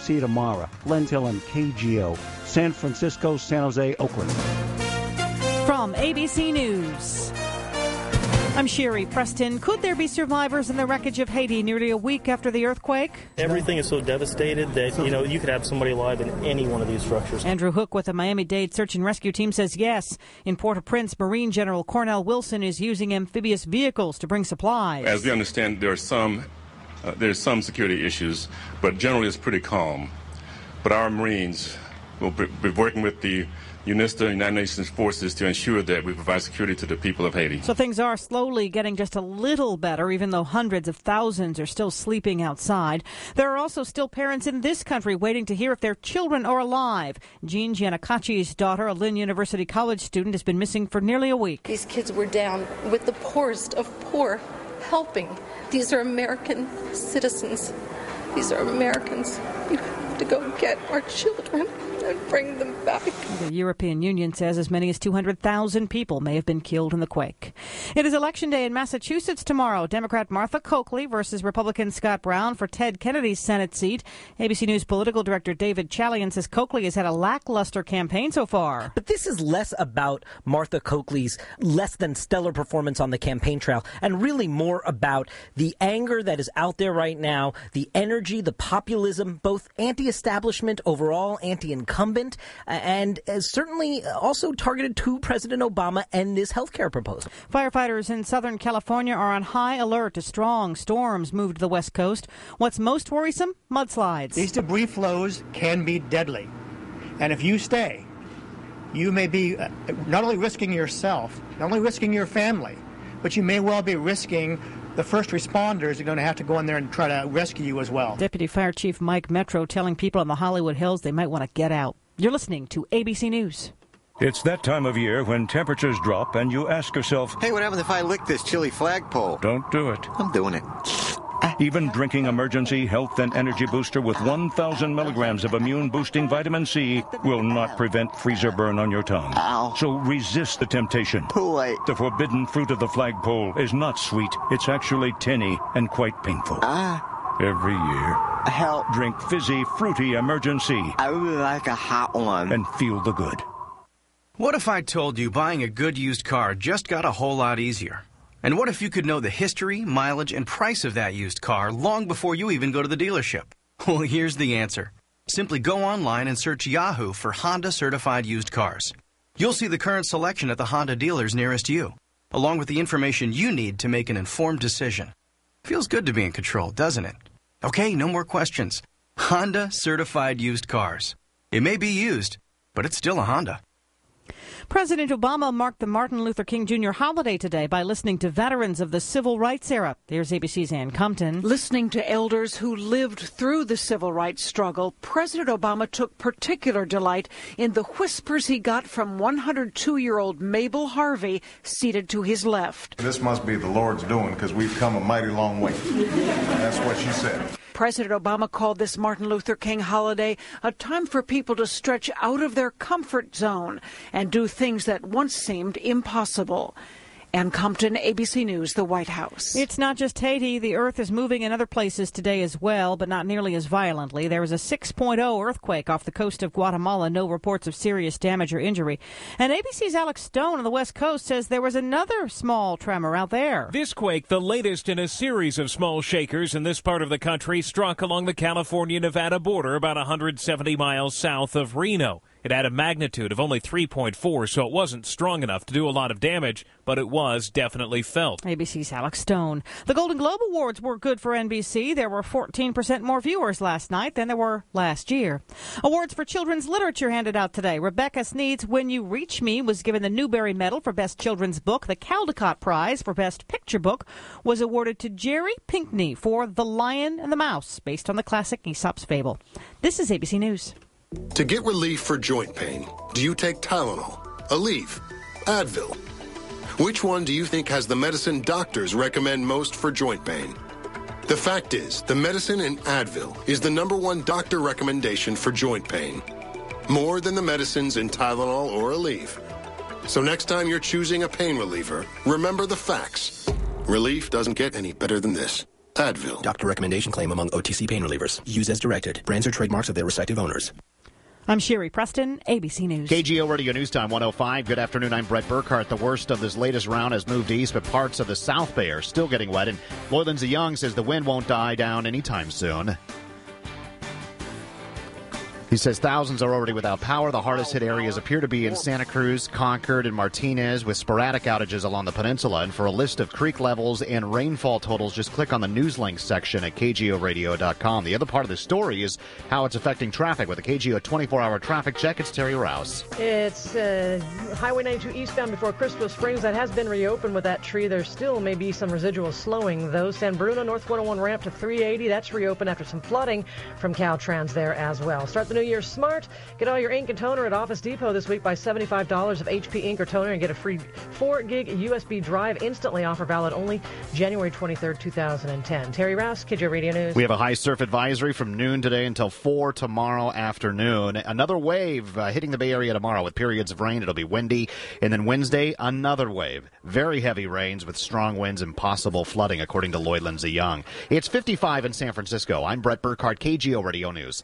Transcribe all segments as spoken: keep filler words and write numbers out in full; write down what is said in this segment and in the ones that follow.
C Tamara, Glens Hill, and K G O, San Francisco, San Jose, Oakland. From A B C News, I'm Sherry Preston. Could there be survivors in the wreckage of Haiti nearly a week after the earthquake? Everything is so devastated that, you know, you could have somebody alive in any one of these structures. Andrew Hook with the Miami-Dade Search and Rescue Team says yes. In Port-au-Prince, Marine General Cornell Wilson is using amphibious vehicles to bring supplies. As we understand, there are some, uh, there's some security issues, but generally it's pretty calm. But our Marines will be, be working with the UNISTA, United Nations forces, to ensure that we provide security to the people of Haiti. So things are slowly getting just a little better, even though hundreds of thousands are still sleeping outside. There are also still parents in this country waiting to hear if their children are alive. Jean Giannacaci's daughter, a Lynn University college student, has been missing for nearly a week. These kids were down with the poorest of poor, helping. These are American citizens. These are Americans. We have to go get our children and bring them back. The European Union says as many as two hundred thousand people may have been killed in the quake. It is Election Day in Massachusetts tomorrow. Democrat Martha Coakley versus Republican Scott Brown for Ted Kennedy's Senate seat. A B C News political director David Chalian says Coakley has had a lackluster campaign so far. But this is less about Martha Coakley's less than stellar performance on the campaign trail and really more about the anger that is out there right now, the energy, the populism, both anti-establishment overall, anti-incumbent, and is certainly also targeted to President Obama and this health care proposal. Firefighters in Southern California are on high alert as strong storms move to the West Coast. What's most worrisome? Mudslides. These debris flows can be deadly. And if you stay, you may be not only risking yourself, not only risking your family, but you may well be risking the first responders are going to have to go in there and try to rescue you as well. Deputy Fire Chief Mike Metro telling people in the Hollywood Hills they might want to get out. You're listening to A B C News. It's that time of year when temperatures drop and you ask yourself, hey, what happens if I lick this chilly flagpole? Don't do it. I'm doing it. Even drinking emergency health and energy booster with one thousand milligrams of immune-boosting vitamin C will not prevent freezer burn on your tongue. Ow. So resist the temptation. Too late. The forbidden fruit of the flagpole is not sweet. It's actually tinny and quite painful. Ah. Every year, help. Drink fizzy, fruity emergency. I really like a hot one. And feel the good. What if I told you buying a good used car just got a whole lot easier? And what if you could know the history, mileage, and price of that used car long before you even go to the dealership? Well, here's the answer. Simply go online and search Yahoo for Honda certified used cars. You'll see the current selection at the Honda dealers nearest you, along with the information you need to make an informed decision. Feels good to be in control, doesn't it? Okay, no more questions. Honda certified used cars. It may be used, but it's still a Honda. President Obama marked the Martin Luther King Junior holiday today by listening to veterans of the civil rights era. Here's A B C's Ann Compton. Listening to elders who lived through the civil rights struggle, President Obama took particular delight in the whispers he got from one hundred two-year-old Mabel Harvey, seated to his left. This must be the Lord's doing because we've come a mighty long way. That's what she said. President Obama called this Martin Luther King holiday a time for people to stretch out of their comfort zone and do things that once seemed impossible. Ann Compton, A B C News, the White House. It's not just Haiti. The earth is moving in other places today as well, but not nearly as violently. There was a six point oh earthquake off the coast of Guatemala. No reports of serious damage or injury. And A B C's Alex Stone on the West Coast says there was another small tremor out there. This quake, the latest in a series of small shakers in this part of the country, struck along the California-Nevada border about one hundred seventy miles south of Reno. It had a magnitude of only three point four, so it wasn't strong enough to do a lot of damage, but it was definitely felt. A B C's Alex Stone. The Golden Globe Awards were good for N B C. There were fourteen percent more viewers last night than there were last year. Awards for children's literature handed out today. Rebecca Sneed's When You Reach Me was given the Newbery Medal for Best Children's Book. The Caldecott Prize for Best Picture Book was awarded to Jerry Pinkney for The Lion and the Mouse, based on the classic Aesop's Fable. This is A B C News. To get relief for joint pain, do you take Tylenol, Aleve, Advil? Which one do you think has the medicine doctors recommend most for joint pain? The fact is, the medicine in Advil is the number one doctor recommendation for joint pain, more than the medicines in Tylenol or Aleve. So next time you're choosing a pain reliever, remember the facts. Relief doesn't get any better than this. Advil. Doctor recommendation claim among O T C pain relievers. Use as directed. Brands or trademarks of their respective owners. I'm Sherry Preston, A B C News. K G O Radio News Time one oh five. Good afternoon. I'm Brett Burkhart. The worst of this latest round has moved east, but parts of the South Bay are still getting wet. And Lloyd Lindsay Young says the wind won't die down anytime soon. He says thousands are already without power. The hardest hit areas appear to be in Santa Cruz, Concord, and Martinez, with sporadic outages along the peninsula. And for a list of creek levels and rainfall totals, just click on the Newslinks section at K G O radio dot com. The other part of the story is how it's affecting traffic. With a K G O twenty-four hour traffic check, it's Terry Rouse. It's uh, Highway ninety-two eastbound before Crystal Springs. That has been reopened with that tree. There still may be some residual slowing, though. San Bruno, North one oh one ramp to three eighty. That's reopened after some flooding from Caltrans there as well. Start the new year smart. Get all your ink and toner at Office Depot this week. Buy seventy-five dollars of H P ink or toner and get a free four gig U S B drive instantly. Offer valid only January twenty-third, two thousand ten. Terry Rouse, K G O Radio News. We have a high surf advisory from noon today until four tomorrow afternoon. Another wave uh, hitting the Bay Area tomorrow with periods of rain. It'll be windy. And then Wednesday, another wave. Very heavy rains with strong winds and possible flooding, according to Lloyd Lindsay Young. It's fifty-five in San Francisco. I'm Brett Burkhart, K G O Radio News.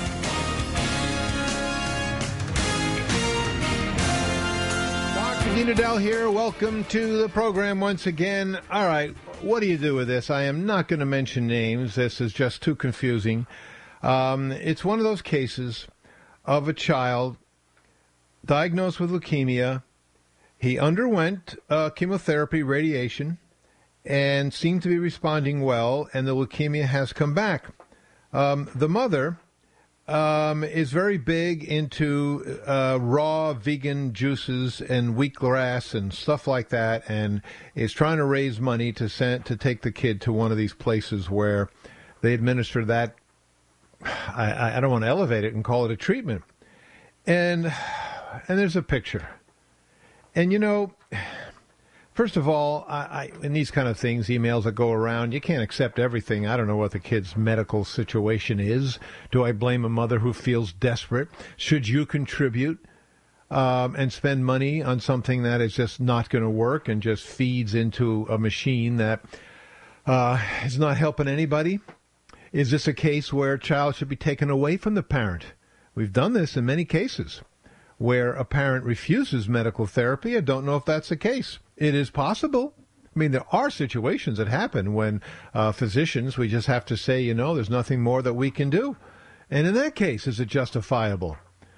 Nadell here. Welcome to the program once again. All right, what do you do with this? I am not going to mention names. This is just too confusing. Um, it's one of those cases of a child diagnosed with leukemia. He underwent uh, chemotherapy, radiation, and seemed to be responding well, and the leukemia has come back. Um, the mother Um, is very big into uh, raw vegan juices and wheatgrass and stuff like that, and is trying to raise money to send to take the kid to one of these places where they administer that. I, I don't want to elevate it and call it a treatment. And and there's a picture, and you know. First of all, I, I, in these kind of things, emails that go around, you can't accept everything. I don't know what the kid's medical situation is. Do I blame a mother who feels desperate? Should you contribute um, and spend money on something that is just not going to work and just feeds into a machine that uh, is not helping anybody? Is this a case where a child should be taken away from the parent? We've done this in many cases where a parent refuses medical therapy. I don't know if that's the case. It is possible. I mean, there are situations that happen when uh, physicians, we just have to say, you know, there's nothing more that we can do. And in that case, is it justifiable?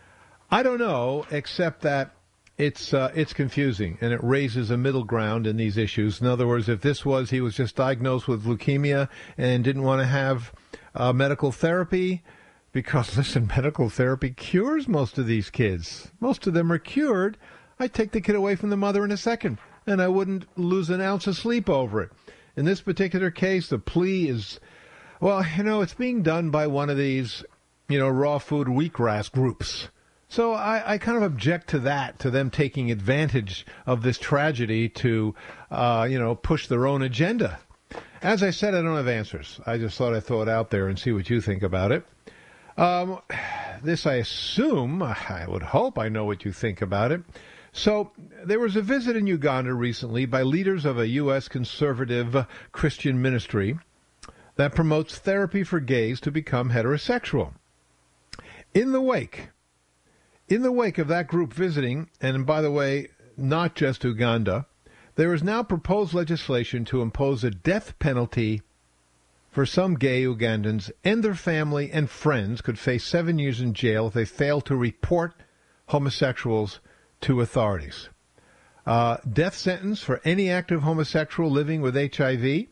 I don't know, except that it's uh, it's confusing, and it raises a middle ground in these issues. In other words, if this was, he was just diagnosed with leukemia and didn't want to have uh, medical therapy, because, listen, medical therapy cures most of these kids. Most of them are cured. I'd take the kid away from the mother in a second, and I wouldn't lose an ounce of sleep over it. In this particular case, the plea is, well, you know, it's being done by one of these, you know, raw food wheatgrass groups. So I, I kind of object to that, to them taking advantage of this tragedy to, uh, you know, push their own agenda. As I said, I don't have answers. I just thought I'd throw it out there and see what you think about it. Um, this, I assume, I would hope I know what you think about it. So there was a visit in Uganda recently by leaders of a U S conservative Christian ministry that promotes therapy for gays to become heterosexual. In the wake, in the wake of that group visiting, and by the way, not just Uganda, there is now proposed legislation to impose a death penalty for some gay Ugandans, and their family and friends could face seven years in jail if they fail to report homosexuals to authorities. Uh, death sentence for any active homosexual living with H I V.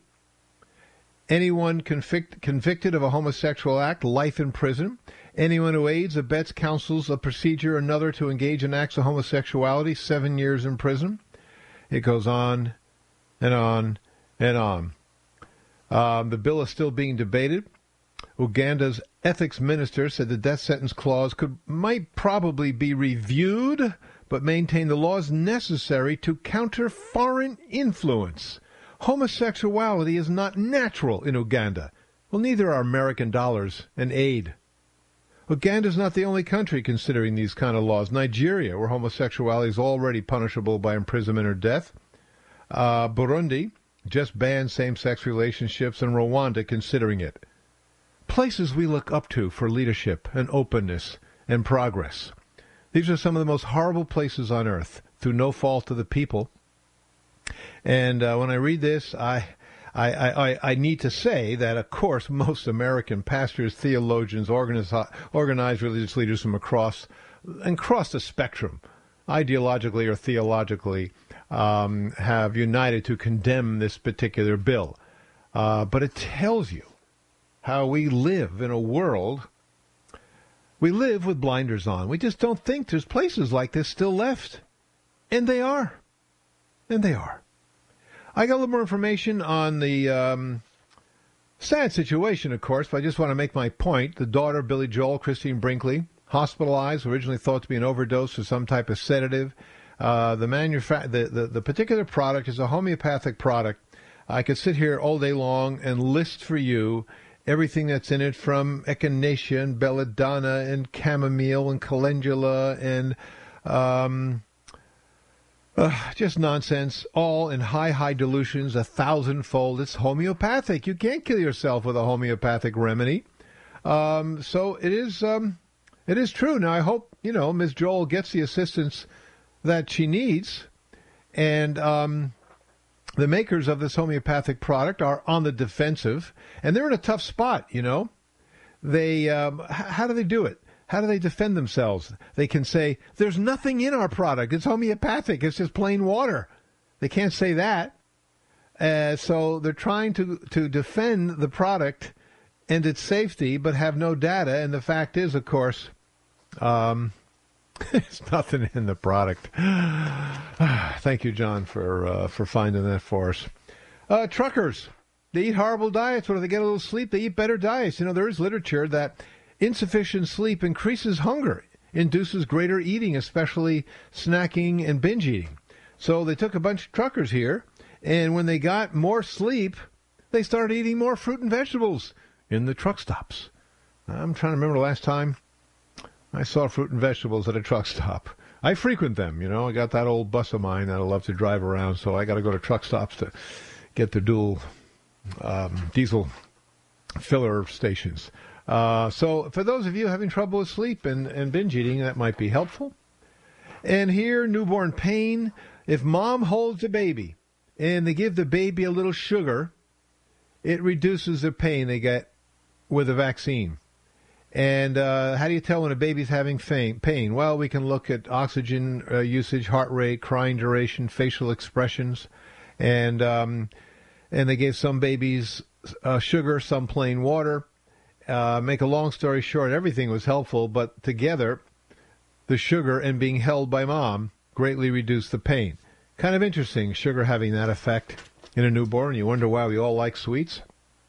Anyone convict, convicted of a homosexual act, life in prison. Anyone who aids, abets, counsels a procedure or another to engage in acts of homosexuality, seven years in prison. It goes on and on and on. Um, the bill is still being debated. Uganda's ethics minister said the death sentence clause could might probably be reviewed, but maintain the laws necessary to counter foreign influence. Homosexuality is not natural in Uganda. Well, neither are American dollars and aid. Uganda is not the only country considering these kind of laws. Nigeria, where homosexuality is already punishable by imprisonment or death. Uh, Burundi, just banned same-sex relationships, and Rwanda considering it. Places we look up to for leadership and openness and progress. These are some of the most horrible places on earth, through no fault of the people. And uh, when I read this, I, I, I, I need to say that, of course, most American pastors, theologians, organized, organized religious leaders from across and across the spectrum, ideologically or theologically, um, have united to condemn this particular bill. Uh, but it tells you how we live in a world. We live with blinders on. We just don't think there's places like this still left. And they are. And they are. I got a little more information on the um, sad situation, of course, but I just want to make my point. The daughter of Billy Joel, Christine Brinkley, hospitalized, originally thought to be an overdose or some type of sedative. Uh, the, manufa- the, the, the particular product is a homeopathic product. I could sit here all day long and list for you everything that's in it, from echinacea and belladonna and chamomile and calendula and um, uh, just nonsense, all in high, high dilutions, a thousandfold. It's homeopathic. You can't kill yourself with a homeopathic remedy. Um, so it is, um, it is true. Now, I hope, you know, Miz Joel gets the assistance that she needs, and um, the makers of this homeopathic product are on the defensive, and they're in a tough spot, you know. They, um, h- how do they do it? How do they defend themselves? They can say, there's nothing in our product. It's homeopathic. It's just plain water. They can't say that. Uh, so they're trying to, to defend the product and its safety, but have no data. And the fact is, of course, um, there's nothing in the product. Thank you, John, for uh, for finding that for us. Uh, truckers, they eat horrible diets. When they get a little sleep, they eat better diets. You know, there is literature that insufficient sleep increases hunger, induces greater eating, especially snacking and binge eating. So they took a bunch of truckers here, and when they got more sleep, they started eating more fruit and vegetables in the truck stops. I'm trying to remember the last time I saw fruit and vegetables at a truck stop. I frequent them, you know. I got that old bus of mine that I love to drive around, so I got to go to truck stops to get the dual um, diesel filler stations. Uh, so for those of you having trouble with sleep and, and binge eating, that might be helpful. And here, newborn pain. If mom holds a baby and they give the baby a little sugar, it reduces the pain they get with a vaccine. And uh, how do you tell when a baby's having pain? Well, we can look at oxygen uh, usage, heart rate, crying duration, facial expressions. And um, and they gave some babies uh, sugar, some plain water. Uh, make a long story short, everything was helpful, but together, the sugar and being held by mom greatly reduced the pain. Kind of interesting, sugar having that effect in a newborn. You wonder why we all like sweets.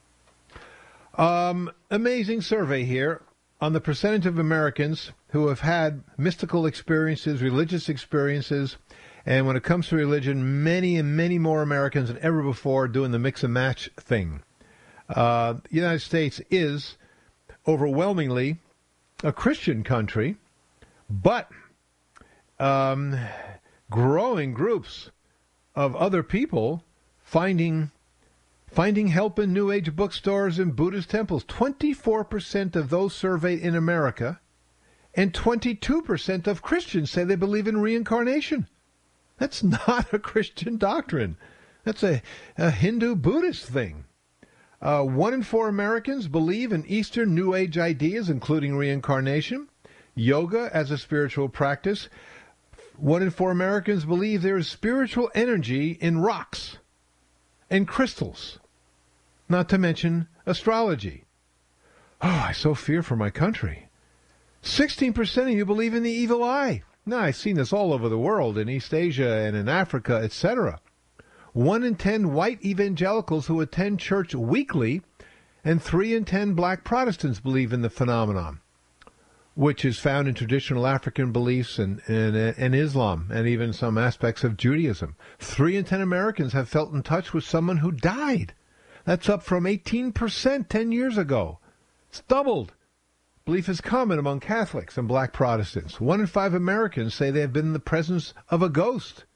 Um, amazing survey here on the percentage of Americans who have had mystical experiences, religious experiences, and when it comes to religion, many and many more Americans than ever before are doing the mix and match thing. Uh, the United States is overwhelmingly a Christian country, but um, growing groups of other people finding Finding help in New Age bookstores and Buddhist temples. twenty-four percent of those surveyed in America and twenty-two percent of Christians say they believe in reincarnation. That's not a Christian doctrine. That's a, a Hindu-Buddhist thing. Uh, one in four Americans believe in Eastern New Age ideas, including reincarnation, yoga as a spiritual practice. One in four Americans believe there is spiritual energy in rocks and crystals, not to mention astrology. Oh, I so fear for my country. sixteen percent of you believe in the evil eye. Now, I've seen this all over the world, in East Asia and in Africa, et cetera. One in ten white evangelicals who attend church weekly, and three in ten black Protestants believe in the phenomenon, which is found in traditional African beliefs and, and, and Islam, and even some aspects of Judaism. Three in ten Americans have felt in touch with someone who died. That's up from eighteen percent ten years ago. It's doubled. Belief is common among Catholics and black Protestants. One in five Americans say they have been in the presence of a ghost.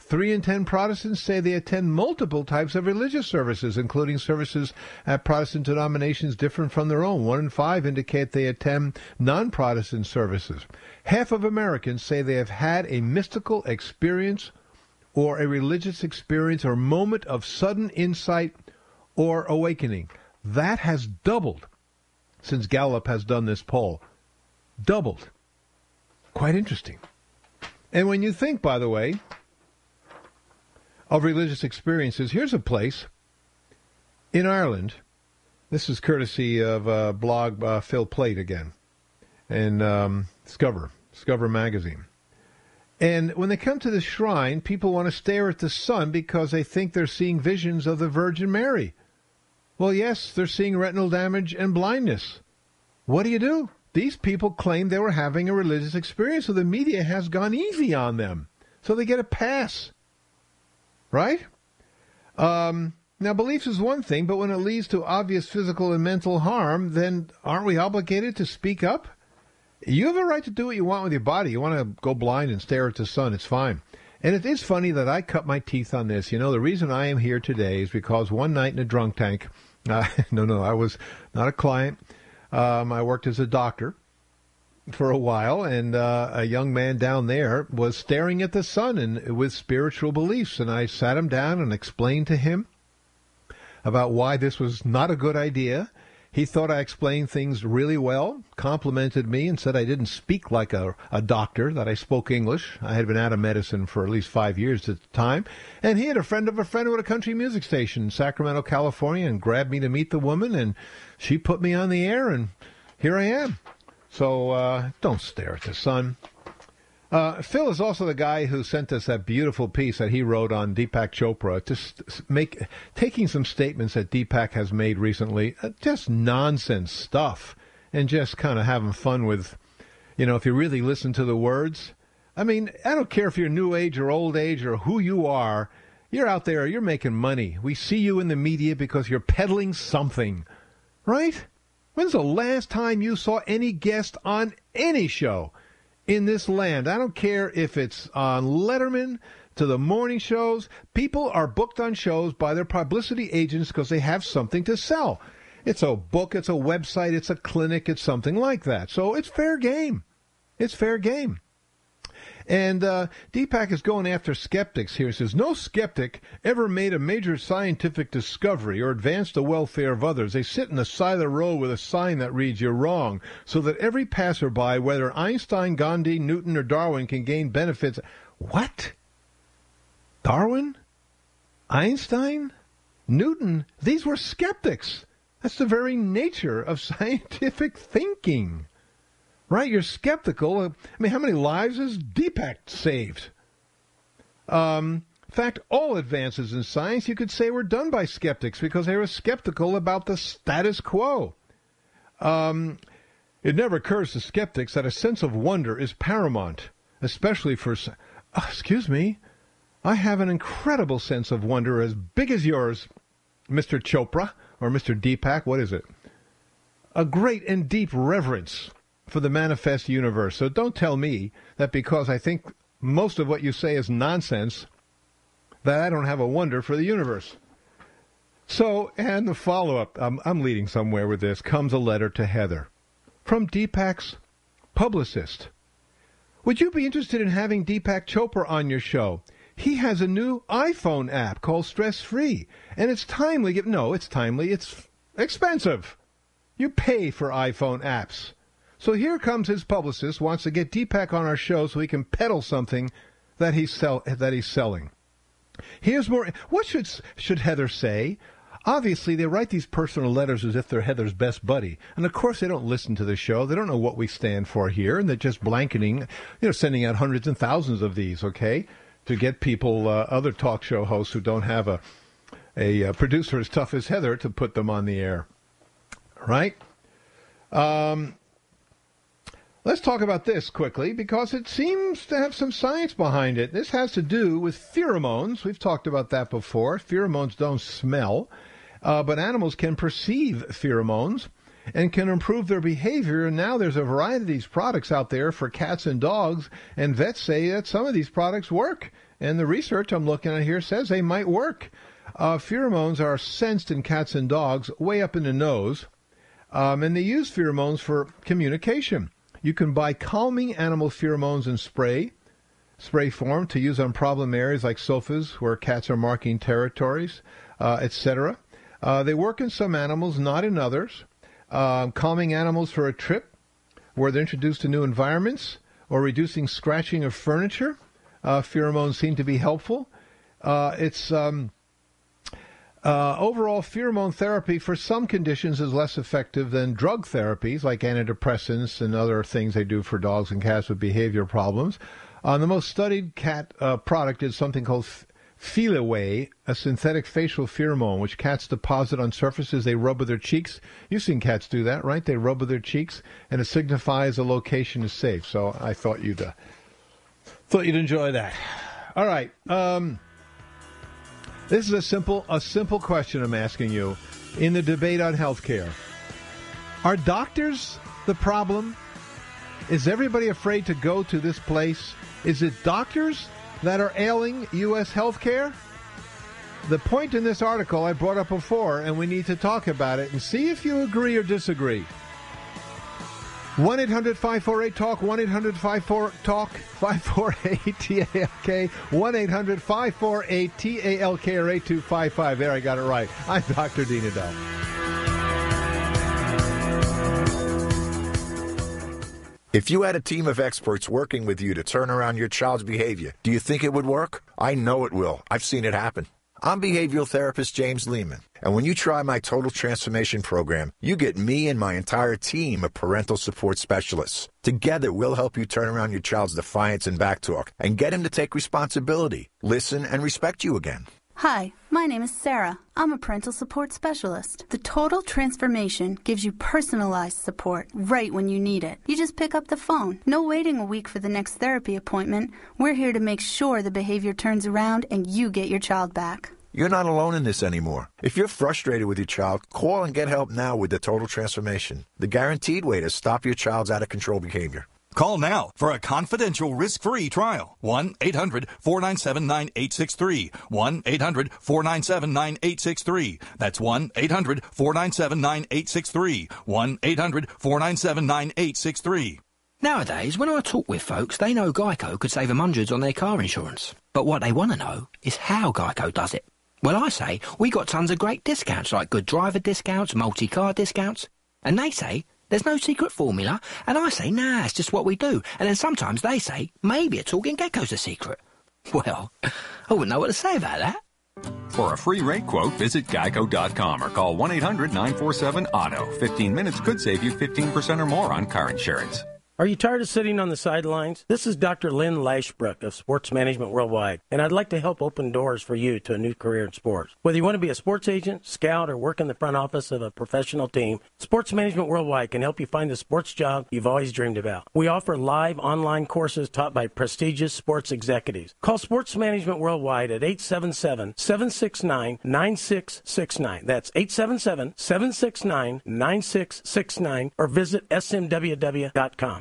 Three in ten Protestants say they attend multiple types of religious services, including services at Protestant denominations different from their own. One in five indicate they attend non-Protestant services. Half of Americans say they have had a mystical experience or a religious experience or moment of sudden insight or awakening. That has doubled since Gallup has done this poll. Doubled. Quite interesting. And when you think, by the way, of religious experiences, here's a place in Ireland. This is courtesy of uh, blog uh, Phil Plait again, and um, Discover, Discover magazine. And when they come to the shrine, people want to stare at the sun because they think they're seeing visions of the Virgin Mary. Well, yes, they're seeing retinal damage and blindness. What do you do? These people claim they were having a religious experience, so the media has gone easy on them. So they get a pass. Right? Um, now, beliefs is one thing, but when it leads to obvious physical and mental harm, then aren't we obligated to speak up? You have a right to do what you want with your body. You want to go blind and stare at the sun. It's fine. And it is funny that I cut my teeth on this. You know, the reason I am here today is because one night in a drunk tank, uh, no, no, I was not a client. Um, I worked as a doctor for a while, and uh, a young man down there was staring at the sun and with spiritual beliefs, and I sat him down and explained to him about why this was not a good idea. He thought I explained things really well, complimented me, and said I didn't speak like a, a doctor, that I spoke English. I had been out of medicine for at least five years at the time, and he had a friend of a friend with a country music station in Sacramento, California, and grabbed me to meet the woman, and she put me on the air, and here I am. So uh, don't stare at the sun. Uh, Phil is also the guy who sent us that beautiful piece that he wrote on Deepak Chopra, just make taking some statements that Deepak has made recently, uh, just nonsense stuff, and just kind of having fun with, you know, if you really listen to the words. I mean, I don't care if you're new age or old age or who you are, you're out there, you're making money. We see you in the media because you're peddling something, right? When's the last time you saw any guest on any show in this land? I don't care if it's on Letterman to the morning shows. People are booked on shows by their publicity agents because they have something to sell. It's a book, it's a website, it's a clinic, it's something like that. So it's fair game. It's fair game. And uh, Deepak is going after skeptics here. He says, no skeptic ever made a major scientific discovery or advanced the welfare of others. They sit in the side of the road with a sign that reads, you're wrong, so that every passerby, whether Einstein, Gandhi, Newton, or Darwin, can gain benefits. What? Darwin? Einstein? Newton? These were skeptics. That's the very nature of scientific thinking. Right, you're skeptical. I mean, how many lives has Deepak saved? Um, in fact, all advances in science, you could say, were done by skeptics because they were skeptical about the status quo. Um, it never occurs to skeptics that a sense of wonder is paramount, especially for... Oh, excuse me. I have an incredible sense of wonder as big as yours, Mister Chopra, or Mister Deepak. What is it? A great and deep reverence for the manifest universe. So don't tell me that because I think most of what you say is nonsense, that I don't have a wonder for the universe. So, and the follow-up, I'm, I'm leading somewhere with this, comes a letter to Heather from Deepak's publicist. Would you be interested in having Deepak Chopra on your show? He has a new iPhone app called Stress Free, and it's timely. No, it's timely. It's expensive. You pay for iPhone apps. So here comes his publicist, wants to get Deepak on our show so he can peddle something that he's sell that he's selling. Here's more. What should should Heather say? Obviously, they write these personal letters as if they're Heather's best buddy, and of course, they don't listen to the show. They don't know what we stand for here, and they're just blanketing, you know, sending out hundreds and thousands of these, okay, to get people, uh, other talk show hosts who don't have a a, a producer as tough as Heather to put them on the air, right? Um. Let's talk about this quickly because it seems to have some science behind it. This has to do with pheromones. We've talked about that before. Pheromones don't smell, uh, but animals can perceive pheromones and can improve their behavior. And now there's a variety of these products out there for cats and dogs, and vets say that some of these products work and the research I'm looking at here says they might work. Uh, pheromones are sensed in cats and dogs way up in the nose, um, and they use pheromones for communication. You can buy calming animal pheromones in spray, spray form to use on problem areas like sofas where cats are marking territories, uh, et cetera. Uh, they work in some animals, not in others. Uh, calming animals for a trip where they're introduced to new environments or reducing scratching of furniture. Uh, pheromones seem to be helpful. Uh, it's um, uh, overall pheromone therapy for some conditions is less effective than drug therapies like antidepressants and other things they do for dogs and cats with behavior problems. Uh, the most studied cat uh, product is something called Feliway, a synthetic facial pheromone, which cats deposit on surfaces they rub with their cheeks. You've seen cats do that, right? They rub with their cheeks, and it signifies a location is safe. So I thought you'd uh, thought you'd enjoy that. All right, um, this is a simple a simple question I'm asking you in the debate on healthcare. Are doctors the problem? Is everybody afraid to go to this place? Is it doctors that are ailing U S healthcare? The point in this article I brought up before, and we need to talk about it and see if you agree or disagree. one eight hundred five four eight talk, one eight hundred five four talk, five four eight T A L K, one eight hundred five four eight T A L K or eight two five five. There, I got it right. I'm Doctor Dean Edell. If you had a team of experts working with you to turn around your child's behavior, do you think it would work? I know it will. I've seen it happen. I'm behavioral therapist James Lehman, and when you try my Total Transformation program, you get me and my entire team of parental support specialists. Together, we'll help you turn around your child's defiance and backtalk and get him to take responsibility, listen, and respect you again. Hi, my name is Sarah. I'm a parental support specialist. The Total Transformation gives you personalized support right when you need it. You just pick up the phone. No waiting a week for the next therapy appointment. We're here to make sure the behavior turns around and you get your child back. You're not alone in this anymore. If you're frustrated with your child, call and get help now with the Total Transformation, the guaranteed way to stop your child's out-of-control behavior. Call now for a confidential risk-free trial. one eight hundred four nine seven nine eight six three. one eight hundred four nine seven nine eight six three. That's one eight hundred four nine seven nine eight six three. one eight hundred four nine seven nine eight six three. Nowadays, when I talk with folks, they know Geico could save them hundreds on their car insurance. But what they want to know is how Geico does it. Well, I say, we got tons of great discounts, like good driver discounts, multi-car discounts. And they say, there's no secret formula, and I say, nah, it's just what we do. And then sometimes they say, maybe a talking gecko's a secret. Well, I wouldn't know what to say about that. For a free rate quote, visit geico dot com or call one eight hundred nine four seven auto. fifteen minutes could save you fifteen percent or more on car insurance. Are you tired of sitting on the sidelines? This is Doctor Lynn Lashbrook of Sports Management Worldwide, and I'd like to help open doors for you to a new career in sports. Whether you want to be a sports agent, scout, or work in the front office of a professional team, Sports Management Worldwide can help you find the sports job you've always dreamed about. We offer live online courses taught by prestigious sports executives. Call Sports Management Worldwide at eight seven seven, seven six nine, nine six six nine. That's eight seven seven, seven six nine, nine six six nine, or visit S M W W dot com.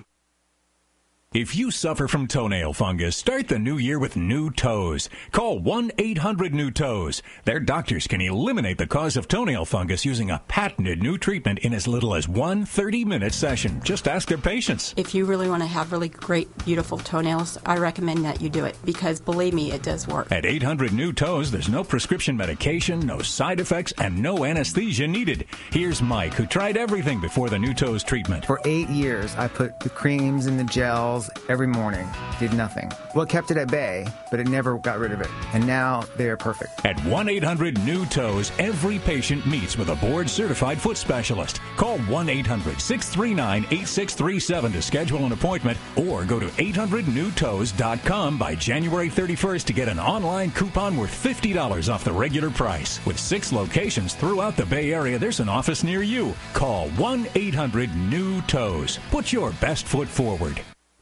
If you suffer from toenail fungus, start the new year with New Toes. Call one eight hundred new toes. Their doctors can eliminate the cause of toenail fungus using a patented new treatment in as little as one thirty-minute session. Just ask their patients. If you really want to have really great, beautiful toenails, I recommend that you do it because, believe me, it does work. At eight hundred new toes, there's no prescription medication, no side effects, and no anesthesia needed. Here's Mike, who tried everything before the New Toes treatment. For eight years, I put the creams and the gels every morning. Did nothing. Well, it kept it at bay, but it never got rid of it. And now they are perfect. At one eight hundred new toes, every patient meets with a board-certified foot specialist. Call one eight hundred six three nine eight six three seven to schedule an appointment or go to eight hundred new toes dot com by January thirty-first to get an online coupon worth fifty dollars off the regular price. With six locations throughout the Bay Area, there's an office near you. Call one eight hundred new toes. Put your best foot forward.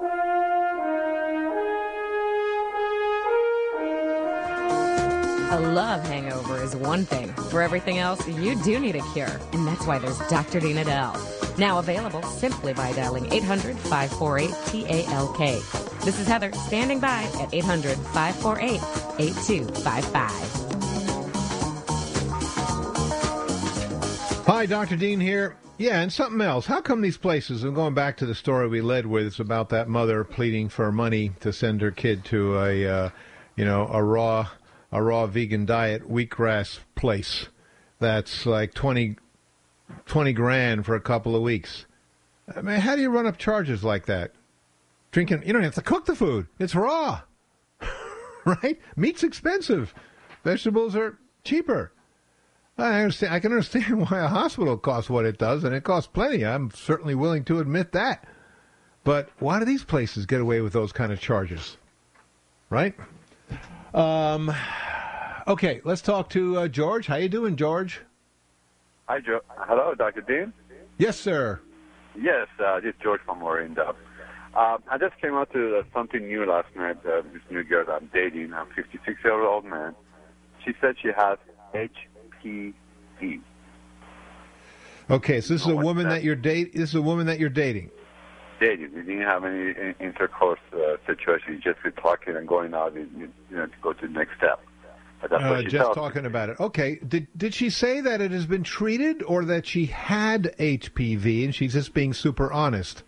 A love hangover is one thing. For everything else, you do need a cure. And that's why there's Doctor Dean Edell. Now available simply by dialing eight hundred five four eight T A L K. This is Heather standing by at eight hundred, five four eight, eight two five five. Hi, Doctor Dean here. Yeah, and something else. How come these places, and going back to the story we led with, it's about that mother pleading for money to send her kid to a, uh, you know, a raw, a raw vegan diet wheatgrass place that's like twenty, twenty grand for a couple of weeks. I mean, how do you run up charges like that? Drinking, you don't have to cook the food. It's raw, right? Meat's expensive. Vegetables are cheaper. I understand. I can understand why a hospital costs what it does, and it costs plenty. I'm certainly willing to admit that. But why do these places get away with those kind of charges? Right? Um, okay, let's talk to uh, George. How you doing, George? Hi, Joe. Hello, Doctor Dean. Yes, sir. Yes, uh, this is George from Orinda. Uh, I just came out to uh, something new last night. Uh, this new girl I'm dating, a fifty-six-year-old man. She said she has H P V. Okay, so this is a woman that you're date. This is a woman that you're dating. Dating. We didn't have any in- intercourse uh, situation. Just with talking and going out, you, you know, to go to the next step. But that's Uh, what she just tells talking me. about it. Okay, did did she say that it has been treated, or that she had H P V and she's just being super honest?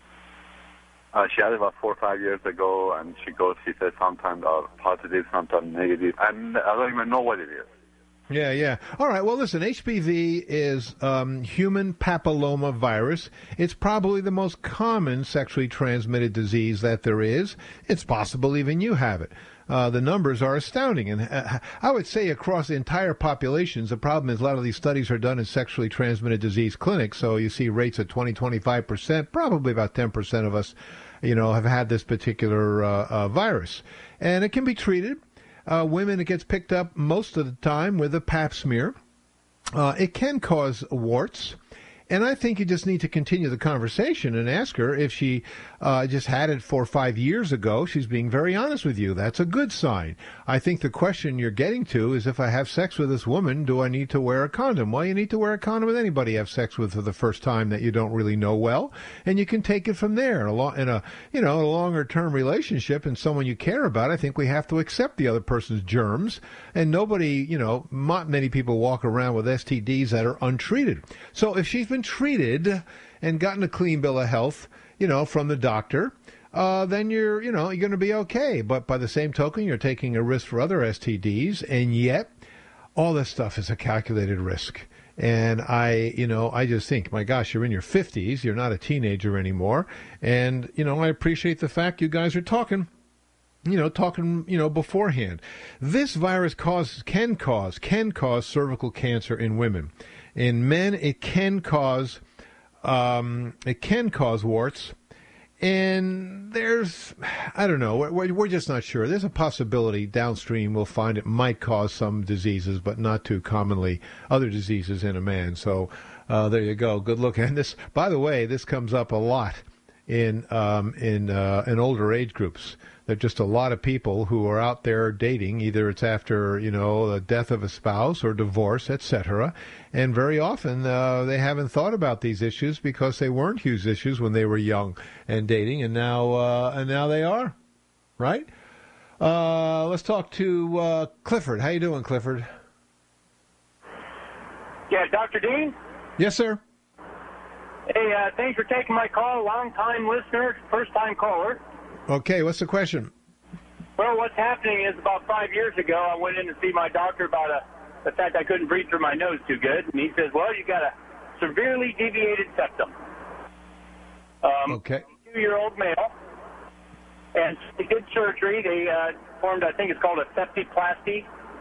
Uh, she had it about four or five years ago, and she goes. She says sometimes uh, positive, sometimes negative, and I don't even know what it is. Yeah, yeah. All right. Well, listen, H P V is um, human papilloma virus. It's probably the most common sexually transmitted disease that there is. It's possible even you have it. Uh, the numbers are astounding. And uh, I would say across the entire populations, the problem is a lot of these studies are done in sexually transmitted disease clinics. So you see rates of twenty, twenty-five percent, probably about ten percent of us, you know, have had this particular uh, uh, virus. And it can be treated. Uh, women, it gets picked up most of the time with a pap smear. Uh, it can cause warts. And I think you just need to continue the conversation and ask her if she uh, just had it four or five years ago. She's being very honest with you. That's a good sign. I think the question you're getting to is, if I have sex with this woman, do I need to wear a condom? Well, you need to wear a condom with anybody you have sex with for the first time that you don't really know well, and you can take it from there. In a, you know, a longer-term relationship and someone you care about, I think we have to accept the other person's germs, and nobody, you know, not many people walk around with S T Ds that are untreated. So if she's been treated and gotten a clean bill of health, you know, from the doctor, uh, then you're, you know, you're going to be okay. But by the same token, you're taking a risk for other S T Ds, and yet all this stuff is a calculated risk. And I, you know, I just think, my gosh, you're in your fifties, you're not a teenager anymore, and, you know, I appreciate the fact you guys are talking. You know, talking, you know, beforehand. This virus causes, can cause, can cause cervical cancer in women. In men, it can cause, um, it can cause warts. And there's, I don't know, we're, we're just not sure. There's a possibility downstream we'll find it might cause some diseases, but not too commonly other diseases in a man. So uh, there you go. Good look. And this, by the way, this comes up a lot in um, in uh, in older age groups. There are just a lot of people who are out there dating. Either it's after, you know, the death of a spouse or divorce, et cetera. And very often uh, they haven't thought about these issues because they weren't huge issues when they were young and dating, and now uh, and now they are, right? Uh, let's talk to uh, Clifford. How you doing, Clifford? Yeah, Doctor Dean? Yes, sir. Hey, uh, thanks for taking my call. Long-time listener, first-time caller. Okay, what's the question? Well, what's happening is about five years ago, I went in to see my doctor about a, the fact I couldn't breathe through my nose too good. And he says, well, you got a severely deviated septum. Um, okay. Two-year-old male. And they did surgery. They uh, performed, I think it's called a septiplasty.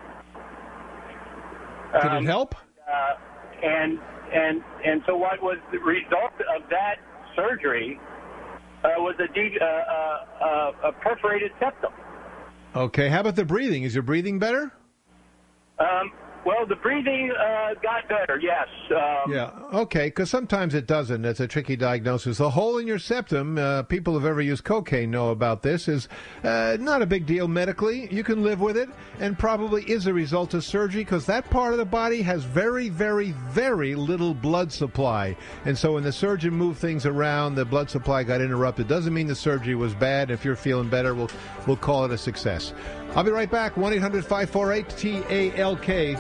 Did Um, it help? Uh, and, and, and so what was the result of that surgery uh, was a, de- uh, uh, uh, a perforated septum. Okay, how about the breathing? Is your breathing better? Um, Well, the breathing uh, got better, yes. Um, Yeah, okay, because sometimes it doesn't. It's a tricky diagnosis. The hole in your septum, uh, people who've ever used cocaine know about this, is uh, not a big deal medically. You can live with it, and probably is a result of surgery, because that part of the body has very, very, very little blood supply. And so when the surgeon moved things around, the blood supply got interrupted. Doesn't mean the surgery was bad. If you're feeling better, we'll, we'll call it a success. I'll be right back. one eight hundred five four eight T A L K.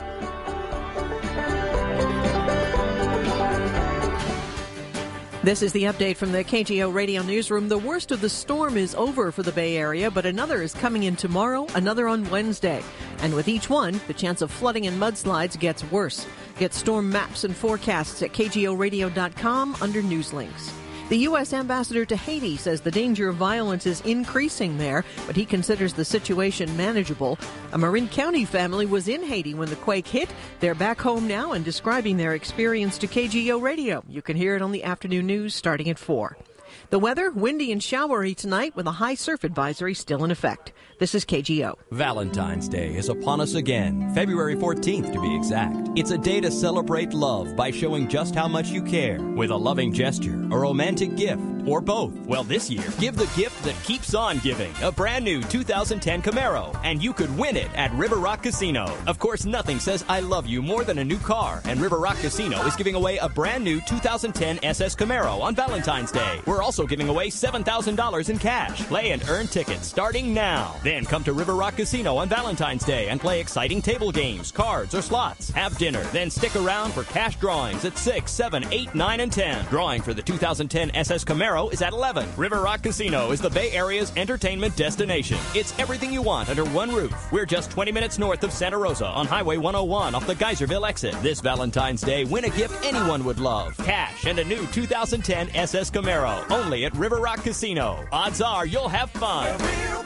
This is the update from the K G O Radio Newsroom. The worst of the storm is over for the Bay Area, but another is coming in tomorrow, another on Wednesday. And with each one, the chance of flooding and mudslides gets worse. Get storm maps and forecasts at K G O radio dot com under news links. The U S ambassador to Haiti says the danger of violence is increasing there, but he considers the situation manageable. A Marin County family was in Haiti when the quake hit. They're back home now and describing their experience to K G O Radio. You can hear it on the afternoon news starting at four. The weather, windy and showery tonight with a high surf advisory still in effect. This is K G O. Valentine's Day is upon us again, February fourteenth to be exact. It's a day to celebrate love by showing just how much you care with a loving gesture, a romantic gift, or both. Well, this year, give the gift that keeps on giving, a brand new two thousand ten Camaro, and you could win it at River Rock Casino. Of course, nothing says I love you more than a new car, and River Rock Casino is giving away a brand new two thousand ten S S Camaro on Valentine's Day. We're also giving away seven thousand dollars in cash. Play and earn tickets starting now. Then come to River Rock Casino on Valentine's Day and play exciting table games, cards, or slots. Have dinner, then stick around for cash drawings at six, seven, eight, nine, and ten. Drawing for the two thousand ten S S Camaro is at eleven. River Rock Casino is the Bay Area's entertainment destination. It's everything you want under one roof. We're just twenty minutes north of Santa Rosa on Highway one oh one off the Geyserville exit. This Valentine's Day, win a gift anyone would love. Cash and a new two thousand ten S S Camaro. Only at River Rock Casino. Odds are you'll have fun.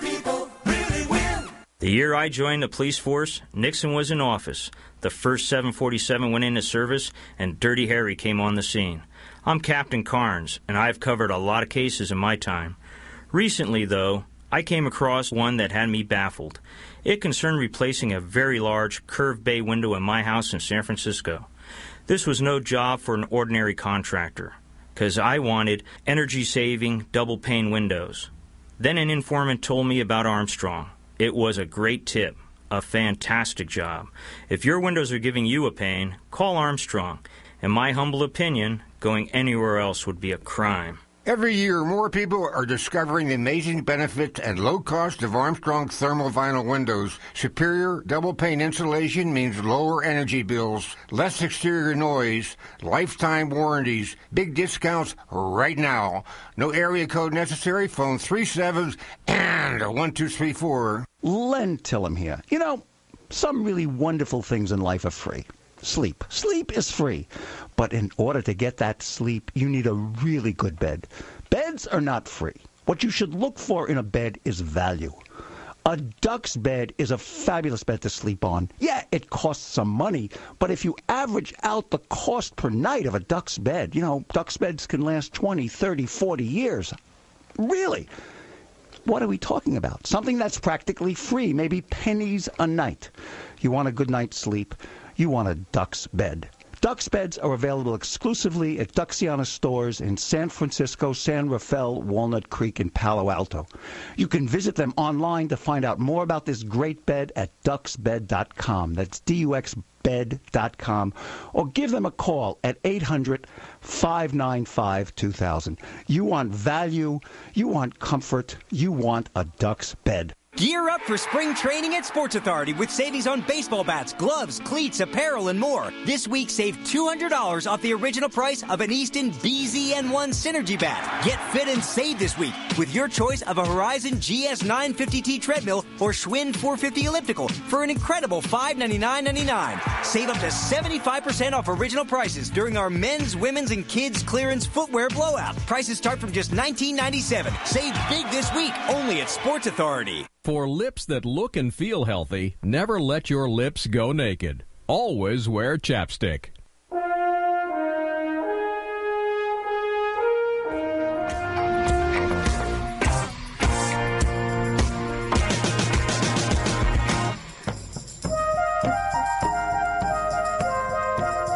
The year I joined the police force, Nixon was in office. The first seven forty-seven went into service, and Dirty Harry came on the scene. I'm Captain Carnes, and I've covered a lot of cases in my time. Recently, though, I came across one that had me baffled. It concerned replacing a very large curved bay window in my house in San Francisco. This was no job for an ordinary contractor, because I wanted energy-saving, double-pane windows. Then an informant told me about Armstrong. It was a great tip, a fantastic job. If your windows are giving you a pain, call Armstrong. In my humble opinion, going anywhere else would be a crime. Every year, more people are discovering the amazing benefits and low cost of Armstrong thermal vinyl windows. Superior double-pane insulation means lower energy bills, less exterior noise, lifetime warranties, big discounts right now. No area code necessary. Phone three sevens and one two three four. Len Tillum here. You know, some really wonderful things in life are free. Sleep. Sleep is free. But in order to get that sleep, you need a really good bed. Beds are not free. What you should look for in a bed is value. A Duck's bed is a fabulous bed to sleep on. Yeah, it costs some money, but if you average out the cost per night of a Duck's bed, you know, Duck's beds can last twenty, thirty, forty years. Really? What are we talking about? Something that's practically free, maybe pennies a night. You want a good night's sleep? You want a Duck's bed. Duck's beds are available exclusively at Duxiana stores in San Francisco, San Rafael, Walnut Creek, and Palo Alto. You can visit them online to find out more about this great bed at ducks bed dot com. That's D U X bed dot com. Or give them a call at eight hundred, five nine five, two thousand. You want value, you want comfort, you want a Duck's bed. Gear up for spring training at Sports Authority with savings on baseball bats, gloves, cleats, apparel, and more. This week, save two hundred dollars off the original price of an Easton B Z N one Synergy bat. Get fit and save this week with your choice of a Horizon G S nine fifty T treadmill or Schwinn four fifty elliptical for an incredible five ninety-nine ninety-nine. Save up to seventy-five percent off original prices during our men's, women's, and kids' clearance footwear blowout. Prices start from just nineteen ninety-seven. Save big this week only at Sports Authority. For lips that look and feel healthy, never let your lips go naked. Always wear chapstick.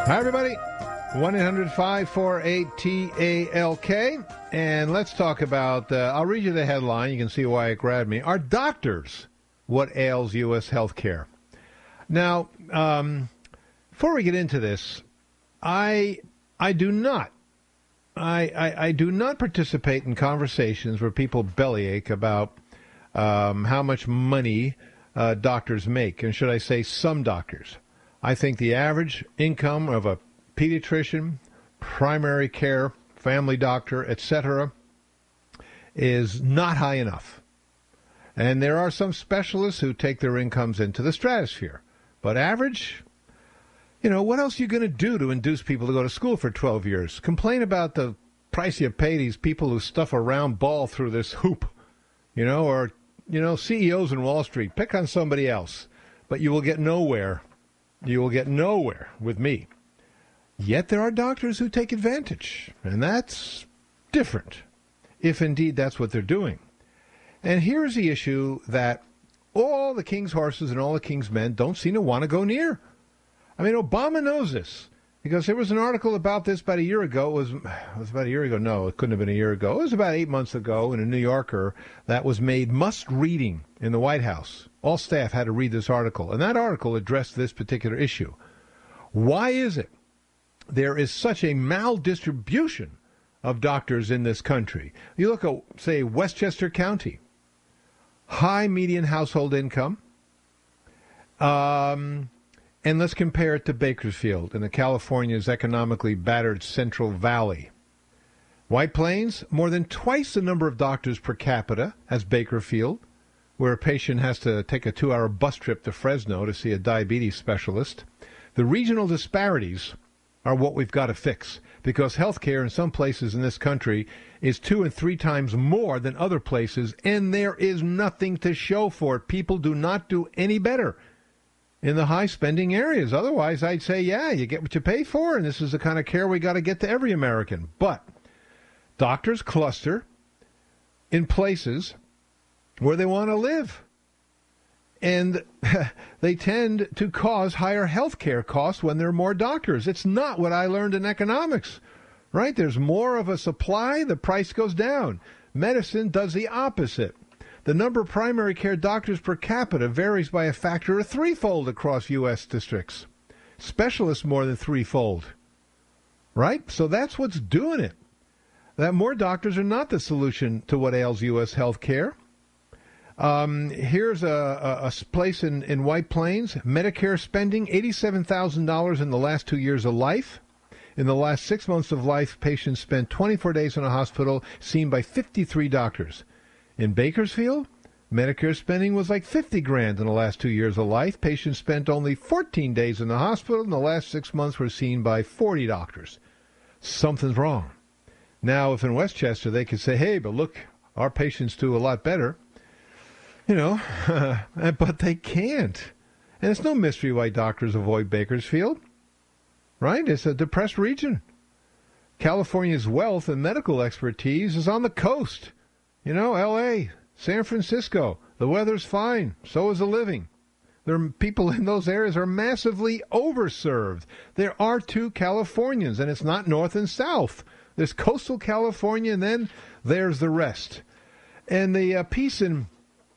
Hi, everybody. one eight hundred five four eight T A L K. And let's talk about, uh, I'll read you the headline. You can see why it grabbed me. Are doctors what ails U S healthcare? Now, um, before we get into this, I I do not, I, I, I do not participate in conversations where people bellyache about um, how much money uh, doctors make, and should I say some doctors. I think the average income of a pediatrician, primary care, family doctor, et cetera, is not high enough. And there are some specialists who take their incomes into the stratosphere. But average, you know, what else are you going to do to induce people to go to school for twelve years? Complain about the price you pay these people who stuff a round ball through this hoop, you know, or, you know, C E Os in Wall Street. Pick on somebody else. But you will get nowhere. You will get nowhere with me. Yet there are doctors who take advantage, and that's different, if indeed that's what they're doing. And here's the issue that all the king's horses and all the king's men don't seem to want to go near. I mean, Obama knows this, because there was an article about this about a year ago. It was, it was about a year ago. No, it couldn't have been a year ago. It was about eight months ago in a New Yorker that was made must-reading in the White House. All staff had to read this article, and that article addressed this particular issue. Why is it there is such a maldistribution of doctors in this country? You look at, say, Westchester County, high median household income, um, and let's compare it to Bakersfield in the California's economically battered Central Valley. White Plains, more than twice the number of doctors per capita as Bakersfield, where a patient has to take a two-hour bus trip to Fresno to see a diabetes specialist. The regional disparities are what we've got to fix, because health care in some places in this country is two and three times more than other places, and there is nothing to show for it. People do not do any better in the high-spending areas. Otherwise, I'd say, yeah, you get what you pay for, and this is the kind of care we got to get to every American. But doctors cluster in places where they want to live. And they tend to cause higher health care costs when there are more doctors. It's not what I learned in economics, right? There's more of a supply, the price goes down. Medicine does the opposite. The number of primary care doctors per capita varies by a factor of threefold across U S districts. Specialists more than threefold, right? So that's what's doing it. That more doctors are not the solution to what ails U S health care. Um, here's a, a, a place in, in White Plains. Medicare spending eighty-seven thousand dollars in the last two years of life. In the last six months of life, patients spent twenty-four days in a hospital, seen by fifty-three doctors. In Bakersfield, Medicare spending was like fifty grand in the last two years of life. Patients spent only fourteen days in the hospital. In the last six months were seen by forty doctors. Something's wrong. Now, if in Westchester they could say, hey, but look, our patients do a lot better. You know, but they can't. And it's no mystery why doctors avoid Bakersfield, right? It's a depressed region. California's wealth and medical expertise is on the coast. You know, L A, San Francisco, the weather's fine. So is the living. There are people in those areas are massively overserved. There are two Californians, and it's not north and south. There's coastal California, and then there's the rest. And the uh, piece in...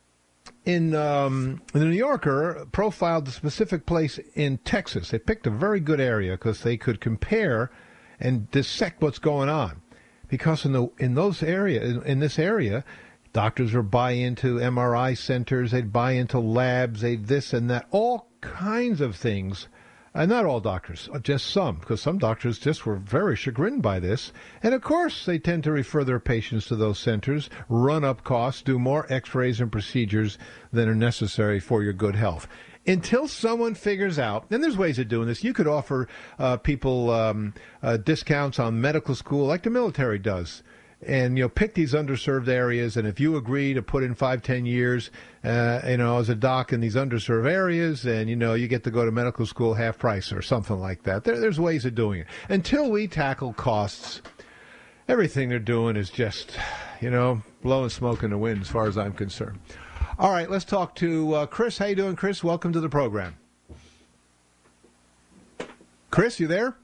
In um, the New Yorker profiled the specific place in Texas. They picked a very good area because they could compare and dissect what's going on. Because in the in those area in, in this area, doctors would buy into M R I centers, they'd buy into labs, they'd this and that, all kinds of things. And not all doctors, just some, because some doctors just were very chagrined by this. And, of course, they tend to refer their patients to those centers, run up costs, do more x-rays and procedures than are necessary for your good health. Until someone figures out, and there's ways of doing this, you could offer uh, people um, uh, discounts on medical school like the military does. And, you know, pick these underserved areas, and if you agree to put in five, ten years, uh, you know, as a doc in these underserved areas, and, you know, you get to go to medical school half price or something like that. There, there's ways of doing it. Until we tackle costs, everything they're doing is just, you know, blowing smoke in the wind as far as I'm concerned. All right, let's talk to uh, Chris. How you doing, Chris? Welcome to the program. Chris, you there?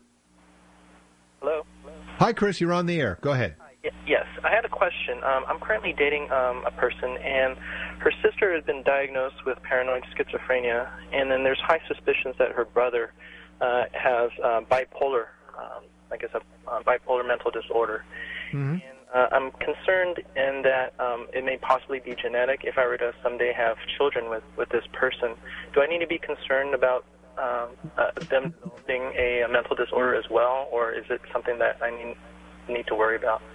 Hello? Hi, Chris. You're on the air. Go ahead. Y- yes, I had a question. Um, I'm currently dating um, a person, and her sister has been diagnosed with paranoid schizophrenia, and then there's high suspicions that her brother uh, has uh, bipolar, um, I guess, a uh, bipolar mental disorder. Mm-hmm. Uh, I'm concerned in that um, it may possibly be genetic if I were to someday have children with, with this person. Do I need to be concerned about um, uh, them developing a, a mental disorder as well, or is it something that I need, need to worry about?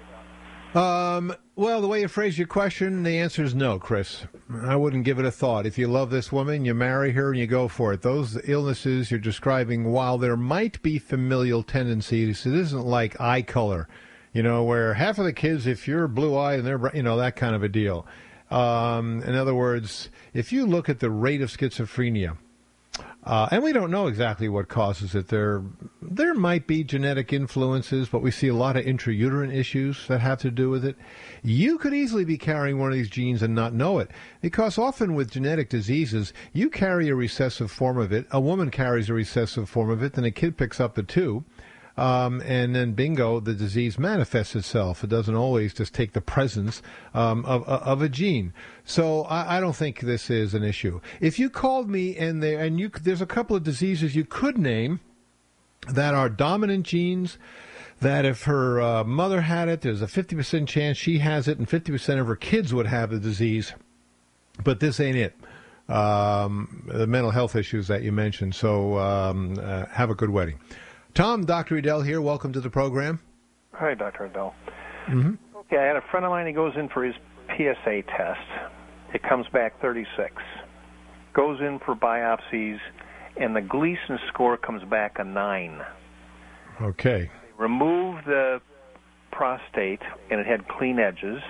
Um, well, the way you phrase your question, the answer is no, Chris. I wouldn't give it a thought. If you love this woman, you marry her and you go for it. Those illnesses you're describing, while there might be familial tendencies, it isn't like eye color. You know, where half of the kids, if you're blue-eyed and they're, you know, that kind of a deal. Um, in other words, if you look at the rate of schizophrenia, uh, and we don't know exactly what causes it. There, there might be genetic influences, but we see a lot of intrauterine issues that have to do with it. You could easily be carrying one of these genes and not know it, because often with genetic diseases, you carry a recessive form of it. A woman carries a recessive form of it, then a kid picks up the two. Um, and then, bingo, the disease manifests itself. It doesn't always just take the presence um, of, of a gene. So I, I don't think this is an issue. If you called me and there, and you, there's a couple of diseases you could name that are dominant genes, that if her uh, mother had it, there's a fifty percent chance she has it, and fifty percent of her kids would have the disease. But this ain't it. Um, the mental health issues that you mentioned. So um, uh, have a good wedding. Tom, Doctor Edel here. Welcome to the program. Hi, Doctor Edel. Mm-hmm. Okay, I had a friend of mine. He goes in for his P S A test. It comes back thirty-six. Goes in for biopsies, and the Gleason score comes back a nine. Okay. They removed the prostate, and it had clean edges.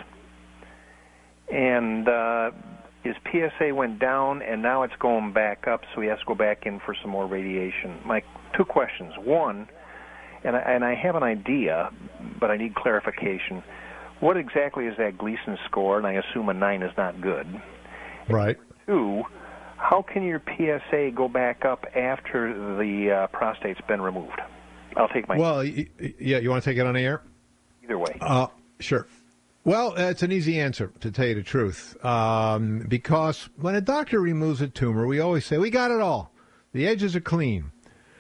And uh, his P S A went down, and now it's going back up, so he has to go back in for some more radiation. My two questions. One, and I, and I have an idea, but I need clarification. What exactly is that Gleason score? And I assume a nine is not good. Right. Two, how can your P S A go back up after the uh, prostate's been removed? I'll take my... Well, y- yeah, you want to take it on the air? Either way. Uh, sure. Well, it's an easy answer, to tell you the truth, um, because when a doctor removes a tumor, we always say, we got it all. The edges are clean.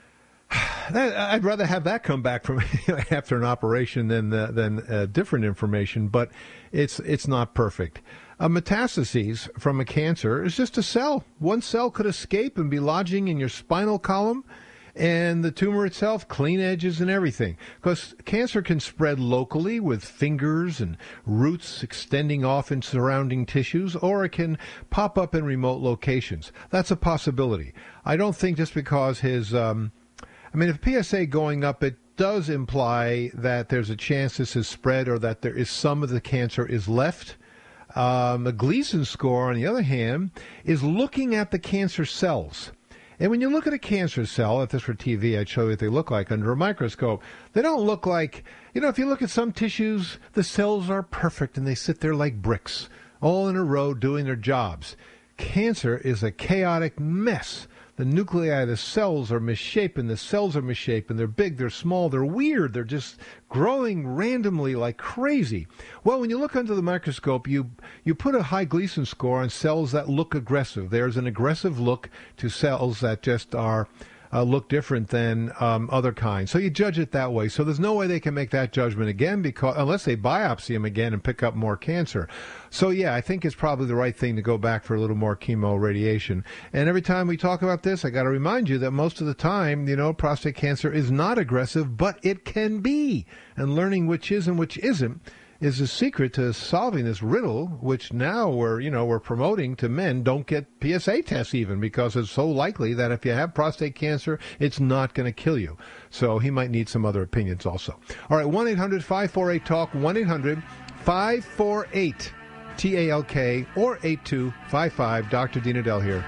That, I'd rather have that come back from after an operation than uh, than uh, different information, but it's it's not perfect. A metastases from a cancer is just a cell. One cell could escape and be lodging in your spinal column, and the tumor itself, clean edges and everything. Because cancer can spread locally with fingers and roots extending off in surrounding tissues, or it can pop up in remote locations. That's a possibility. I don't think just because his... Um, I mean, if P S A going up, it does imply that there's a chance this is spread or that there is some of the cancer is left. Um, the Gleason score, on the other hand, is looking at the cancer cells. And when you look at a cancer cell, if this were T V, I'd show you what they look like under a microscope. They don't look like, you know, if you look at some tissues, the cells are perfect and they sit there like bricks, all in a row doing their jobs. Cancer is a chaotic mess. The nuclei, the cells are misshapen, the cells are misshapen, they're big, they're small, they're weird, they're just growing randomly like crazy. Well, when you look under the microscope, you you put a high Gleason score on cells that look aggressive. There's an aggressive look to cells that just are uh, look different than um, other kinds. So you judge it that way. So there's no way they can make that judgment again, because unless they biopsy them again and pick up more cancer. So, yeah, I think it's probably the right thing to go back for a little more chemo radiation. And every time we talk about this, I got to remind you that most of the time, you know, prostate cancer is not aggressive, but it can be. And learning which is and which isn't is the secret to solving this riddle, which now we're, you know, we're promoting to men. Don't get P S A tests even, because it's so likely that if you have prostate cancer, it's not going to kill you. So he might need some other opinions also. All right, one eight hundred five four eight talk, one eight hundred five four eight T A L K, or eight two five five. Doctor Dean Edel here.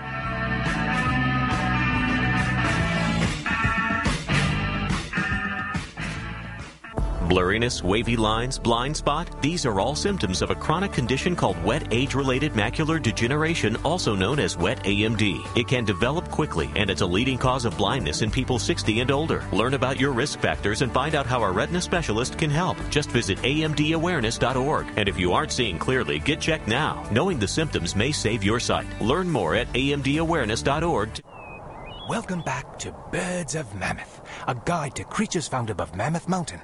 Blurriness, wavy lines, blind spot, these are all symptoms of a chronic condition called wet age-related macular degeneration, also known as wet A M D. It can develop quickly, and it's a leading cause of blindness in people sixty and older. Learn about your risk factors and find out how a retina specialist can help. Just visit A M D awareness dot org. And if you aren't seeing clearly, get checked now. Knowing the symptoms may save your sight. Learn more at A M D awareness dot org. Welcome back to Birds of Mammoth, a guide to creatures found above Mammoth Mountain.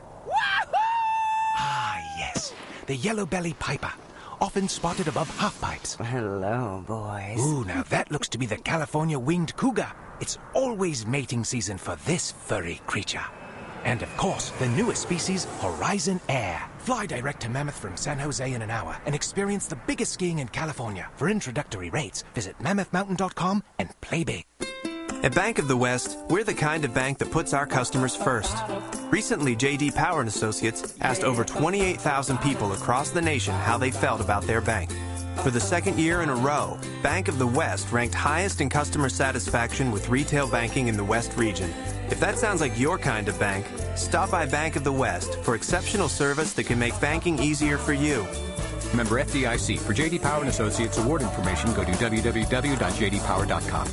Ah, yes, the yellow-bellied piper, often spotted above half-pipes. Hello, boys. Ooh, now that looks to be the California winged cougar. It's always mating season for this furry creature. And, of course, the newest species, Horizon Air. Fly direct to Mammoth from San Jose in an hour and experience the biggest skiing in California. For introductory rates, visit mammoth mountain dot com and play big. At Bank of the West, we're the kind of bank that puts our customers first. Recently, J D Power and Associates asked over twenty-eight thousand people across the nation how they felt about their bank. For the second year in a row, Bank of the West ranked highest in customer satisfaction with retail banking in the West region. If that sounds like your kind of bank, stop by Bank of the West for exceptional service that can make banking easier for you. Member F D I C. For J D Power and Associates award information, go to w w w dot j d power dot com.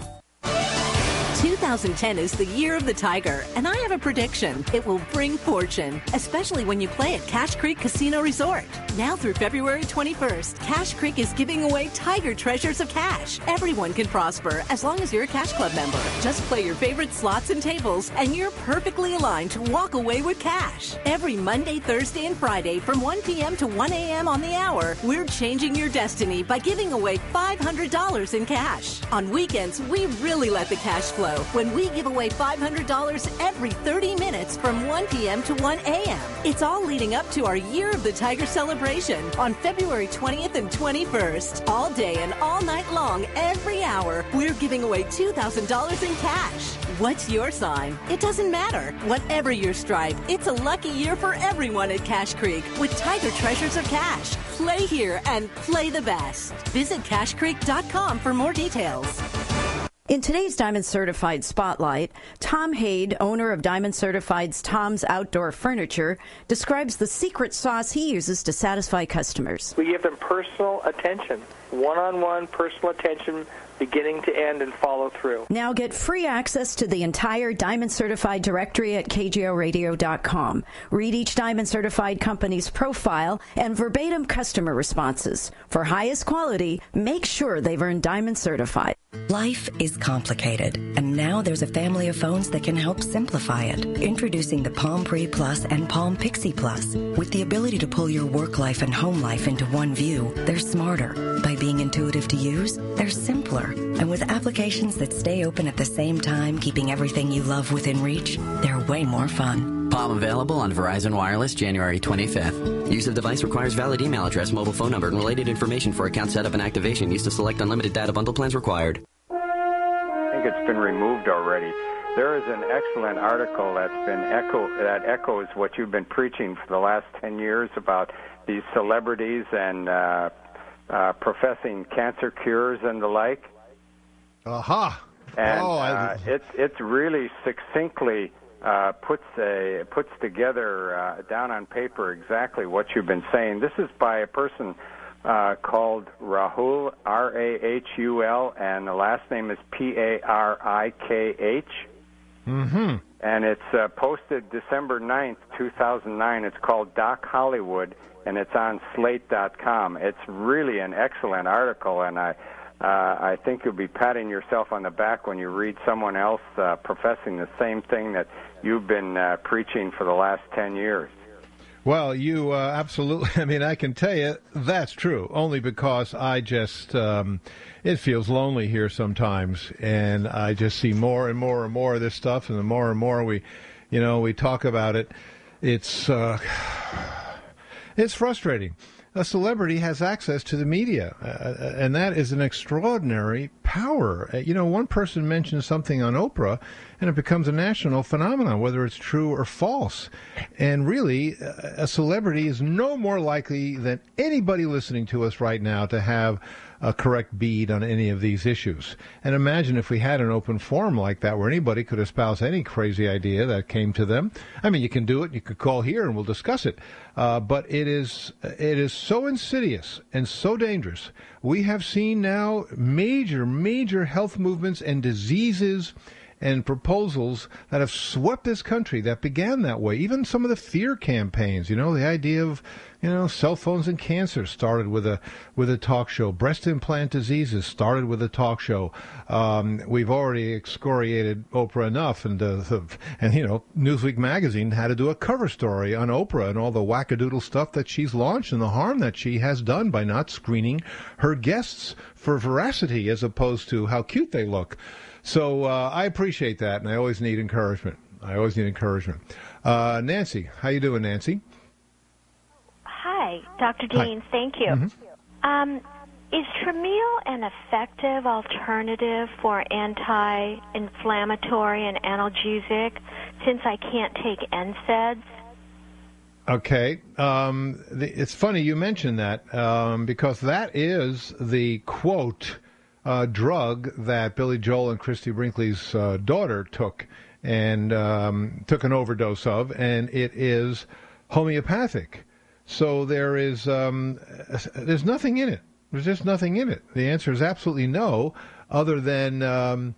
two thousand ten is the year of the Tiger, and I have a prediction. It will bring fortune, especially when you play at Cache Creek Casino Resort. Now through February twenty-first, Cache Creek is giving away Tiger Treasures of Cash. Everyone can prosper as long as you're a Cash Club member. Just play your favorite slots and tables, and you're perfectly aligned to walk away with cash. Every Monday, Thursday, and Friday from one p.m. to one a.m. on the hour, we're changing your destiny by giving away five hundred dollars in cash. On weekends, we really let the cash flow when we give away five hundred dollars every thirty minutes from one p.m. to one a.m. It's all leading up to our Year of the Tiger celebration on February twentieth and twenty-first. All day and all night long, every hour, we're giving away two thousand dollars in cash. What's your sign? It doesn't matter. Whatever your stripe, it's a lucky year for everyone at Cache Creek with Tiger Treasures of Cash. Play here and play the best. Visit cache creek dot com for more details. In today's Diamond Certified Spotlight, Tom Hade, owner of Diamond Certified's Tom's Outdoor Furniture, describes the secret sauce he uses to satisfy customers. We give them personal attention, one-on-one personal attention, beginning to end, and follow through. Now get free access to the entire Diamond Certified directory at k g o radio dot com. Read each Diamond Certified company's profile and verbatim customer responses. For highest quality, make sure they've earned Diamond Certified. Life is complicated, and now there's a family of phones that can help simplify it. Introducing the Palm Pre Plus and Palm Pixie Plus. With the ability to pull your work life and home life into one view, they're smarter. By being intuitive to use, they're simpler. And with applications that stay open at the same time, keeping everything you love within reach, they're way more fun. Palm available on Verizon Wireless January twenty-fifth. Use of device requires valid email address, mobile phone number, and related information for account setup and activation. Use to select unlimited data bundle plans required. I think it's been removed already. There is an excellent article that's been echo that echoes what you've been preaching for the last ten years about these celebrities and uh, uh, professing cancer cures and the like. Aha! And oh, I... uh, it's it's really succinctly uh, puts a puts together uh, down on paper exactly what you've been saying. This is by a person uh, called Rahul, R A H U L, and the last name is P A R I K H. Mm-hmm. And it's uh, posted December ninth, two thousand nine. It's called Doc Hollywood, and it's on slate dot com. It's really an excellent article, and I. Uh, I think you'll be patting yourself on the back when you read someone else uh, professing the same thing that you've been uh, preaching for the last ten years. Well, you uh, absolutely, I mean, I can tell you that's true, only because I just, um, it feels lonely here sometimes, and I just see more and more and more of this stuff, and the more and more we, you know, we talk about it, it's, uh, it's frustrating. A celebrity has access to the media, uh, and that is an extraordinary power. Uh, you know, one person mentions something on Oprah, and it becomes a national phenomenon, whether it's true or false. And really, a celebrity is no more likely than anybody listening to us right now to have a correct bead on any of these issues. And imagine if we had an open forum like that where anybody could espouse any crazy idea that came to them. I mean, you can do it. You could call here and we'll discuss it. Uh, but it is it is so insidious and so dangerous. We have seen now major, major health movements and diseases and proposals that have swept this country that began that way. Even some of the fear campaigns, you know, the idea of, you know, cell phones and cancer started with a with a talk show. Breast implant diseases started with a talk show. Um, we've already excoriated Oprah enough, and uh, the, and you know, Newsweek magazine had to do a cover story on Oprah and all the wackadoodle stuff that she's launched and the harm that she has done by not screening her guests for veracity as opposed to how cute they look. So uh, I appreciate that, and I always need encouragement. I always need encouragement. Uh, Nancy, how you doing, Nancy? Hi, Doctor Dean. Hi. Thank you. Mm-hmm. Um, is Tramadol an effective alternative for anti-inflammatory and analgesic since I can't take N SAIDs? Okay. Um, the, it's funny you mentioned that um, because that is the quote Uh, drug that Billy Joel and Christy Brinkley's uh, daughter took and um, took an overdose of, and it is homeopathic. So there is um, there's nothing in it. There's just nothing in it. The answer is absolutely no, other than um,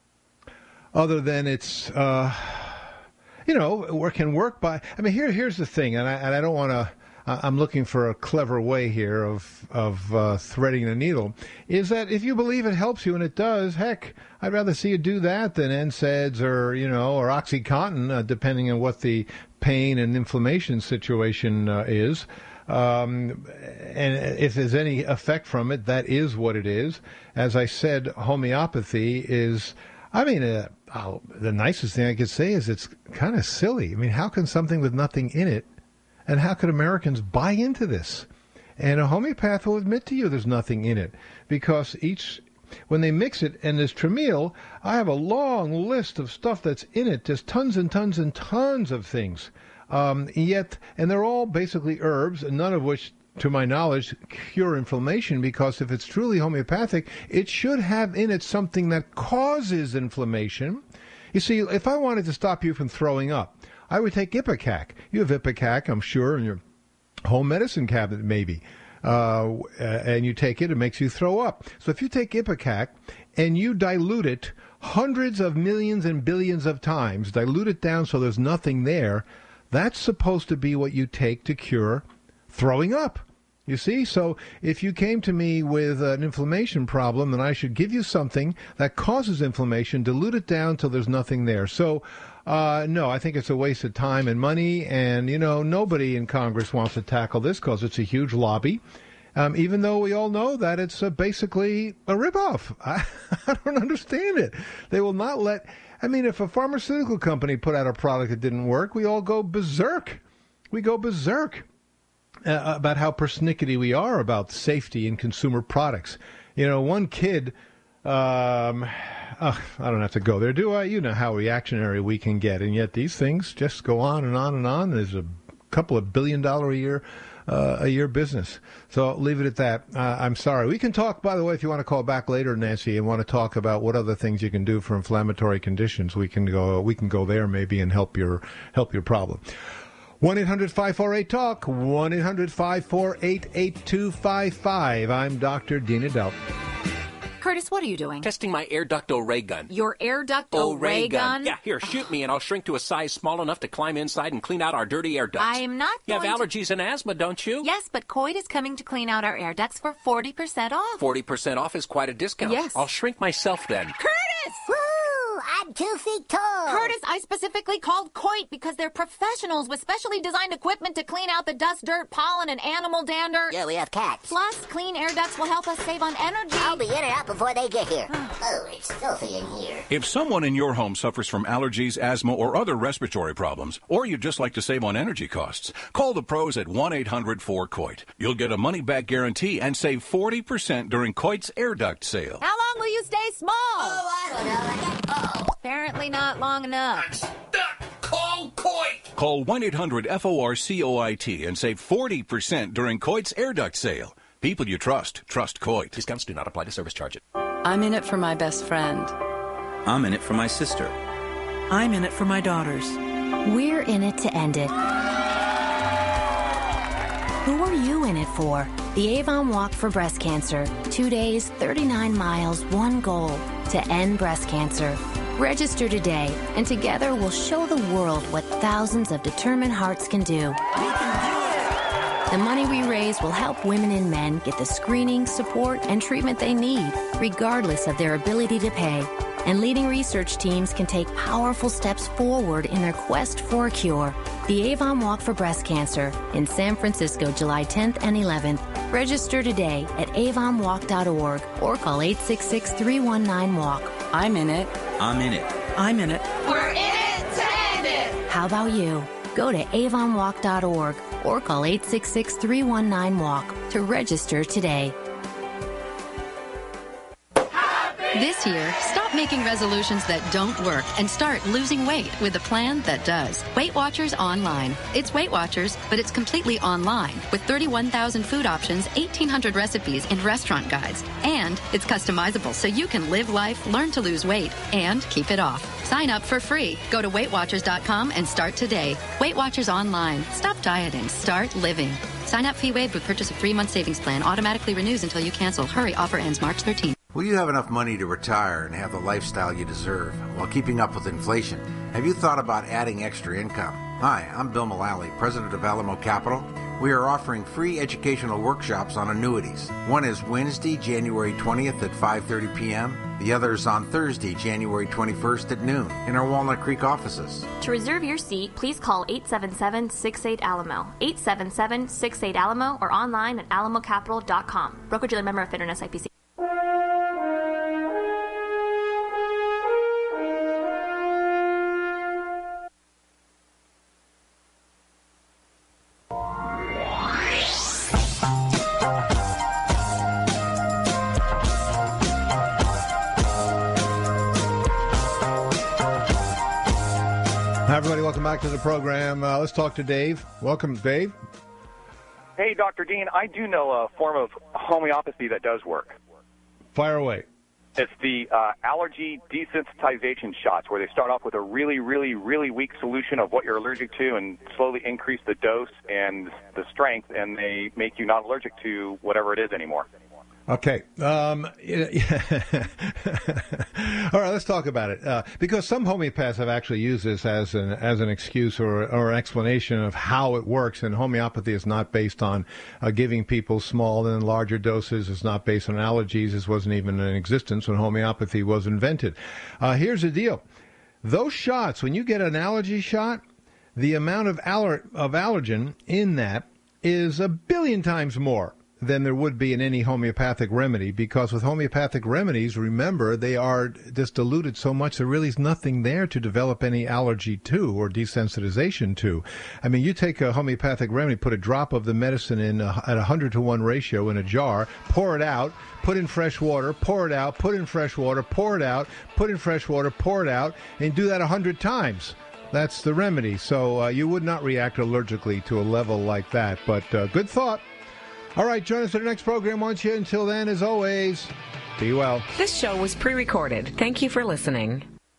other than it's uh, you know, or can work by. I mean, here here's the thing, and I and I don't want to. I'm looking for a clever way here of of uh, threading the needle, is that if you believe it helps you, and it does, heck, I'd rather see you do that than N SAIDs or, you know, or OxyContin, uh, depending on what the pain and inflammation situation uh, is. Um, and if there's any effect from it, that is what it is. As I said, homeopathy is, I mean, uh, oh, the nicest thing I could say is it's kind of silly. I mean, how can something with nothing in it, and how could Americans buy into this? And a homeopath will admit to you there's nothing in it, because each, when they mix it, and there's Tramadol, I have a long list of stuff that's in it. There's tons and tons and tons of things. Um, yet, and they're all basically herbs, none of which, to my knowledge, cure inflammation, because if it's truly homeopathic, it should have in it something that causes inflammation. You see, if I wanted to stop you from throwing up, I would take Ipecac. You have Ipecac, I'm sure, in your home medicine cabinet, maybe. Uh, and you take it, it makes you throw up. So if you take Ipecac and you dilute it hundreds of millions and billions of times, dilute it down so there's nothing there, that's supposed to be what you take to cure throwing up. You see? So if you came to me with an inflammation problem, then I should give you something that causes inflammation, dilute it down till there's nothing there. So Uh, no, I think it's a waste of time and money, and, you know, nobody in Congress wants to tackle this because it's a huge lobby, um, even though we all know that it's uh, basically a ripoff. I, I don't understand it. They will not let, I mean, if a pharmaceutical company put out a product that didn't work, we all go berserk. We go berserk uh, about how persnickety we are about safety in consumer products. You know, one kid... Um, oh, I don't have to go there, do I? You know how reactionary we can get, and yet these things just go on and on and on. There's a couple of billion dollar a year, uh, a year business. So I'll leave it at that. Uh, I'm sorry. We can talk, by the way, if you want to call back later, Nancy, and want to talk about what other things you can do for inflammatory conditions. We can go. We can go there maybe and help your help your problem. one eight hundred five four eight talk. one eight hundred five four eight eight two five five. I'm Doctor Dean Adelt. Curtis, what are you doing? Testing my air ducto ray gun. Your air ducto ray, ray gun? Yeah, here, shoot me and I'll shrink to a size small enough to climb inside and clean out our dirty air ducts. I am not You going have to... allergies and asthma, don't you? Yes, but Coit is coming to clean out our air ducts for forty percent off. forty percent off is quite a discount. Yes. I'll shrink myself then. Curtis! Woo! I'm two feet tall. Curtis, I specifically called Coit because they're professionals with specially designed equipment to clean out the dust, dirt, pollen, and animal dander. Yeah, we have cats. Plus, clean air ducts will help us save on energy. I'll be in and out before they get here. Oh, it's filthy in here. If someone in your home suffers from allergies, asthma, or other respiratory problems, or you'd just like to save on energy costs, call the pros at one eight hundred four C O I T. You'll get a money-back guarantee and save forty percent during Coit's air duct sale. How long long will you stay small? Oh, I don't know. Uh-oh. Apparently not long enough. Call Coit. Call one eight hundred F O R C O I T and save forty percent during Coit's air duct sale. People you trust, trust Coit. Discounts do not apply to service charges. I'm in it for my best friend. I'm in it for my sister. I'm in it for my daughters. We're in it to end it. Who are you in it for? The Avon Walk for Breast Cancer. Two days, thirty-nine miles, one goal. To end breast cancer. Register today, and together we'll show the world what thousands of determined hearts can do. We can do it! The money we raise will help women and men get the screening, support, and treatment they need, regardless of their ability to pay. And leading research teams can take powerful steps forward in their quest for a cure. The Avon Walk for Breast Cancer in San Francisco, July tenth and eleventh. Register today at avon walk dot org or call eight six six, three one nine, walk. I'm in it. I'm in it. I'm in it. We're in it to end it. How about you? Go to avon walk dot org or call eight six six, three one nine, walk to register today. This year, stop making resolutions that don't work and start losing weight with a plan that does. Weight Watchers Online. It's Weight Watchers, but it's completely online with thirty-one thousand food options, eighteen hundred recipes, and restaurant guides. And it's customizable so you can live life, learn to lose weight, and keep it off. Sign up for free. Go to weight watchers dot com and start today. Weight Watchers Online. Stop dieting. Start living. Sign up fee waived with purchase of three-month savings plan. Automatically renews until you cancel. Hurry. Offer ends March thirteenth. Will you have enough money to retire and have the lifestyle you deserve while keeping up with inflation? Have you thought about adding extra income? Hi, I'm Bill Mullally, president of Alamo Capital. We are offering free educational workshops on annuities. One is Wednesday, January twentieth at five thirty p.m. The other is on Thursday, January twenty-first at noon in our Walnut Creek offices. To reserve your seat, please call eight seven seven, six eight, Alamo, eight seven seven, six eight, Alamo, or online at alamo capital dot com. Broker-dealer member of FINRA S I P C. Hi, everybody. Welcome back to the program. Uh, let's talk to Dave. Welcome, Dave. Hey, Doctor Dean. I do know a form of homeopathy that does work. Fire away. It's the uh, allergy desensitization shots, where they start off with a really, really, really weak solution of what you're allergic to and slowly increase the dose and the strength, and they make you not allergic to whatever it is anymore. Okay. Um, yeah. All right, let's talk about it. Uh, because some homeopaths have actually used this as an as an excuse or, or an explanation of how it works. And homeopathy is not based on uh, giving people small and larger doses. It's not based on allergies. This wasn't even in existence when homeopathy was invented. Uh, here's the deal. Those shots, when you get an allergy shot, the amount of, aller- of allergen in that is a billion times more than there would be in any homeopathic remedy, because with homeopathic remedies, remember, they are just diluted so much there really is nothing there to develop any allergy to or desensitization to. I mean, you take a homeopathic remedy, put a drop of the medicine in a, at a one hundred to one ratio in a jar, pour it out, put in fresh water, pour it out, put in fresh water, pour it out, put in fresh water, pour it out, and do that a hundred times. That's the remedy. So uh, you would not react allergically to a level like that. But uh, good thought. All right, join us for the next program once you. Until then, as always, be well. This show was pre-recorded. Thank you for listening.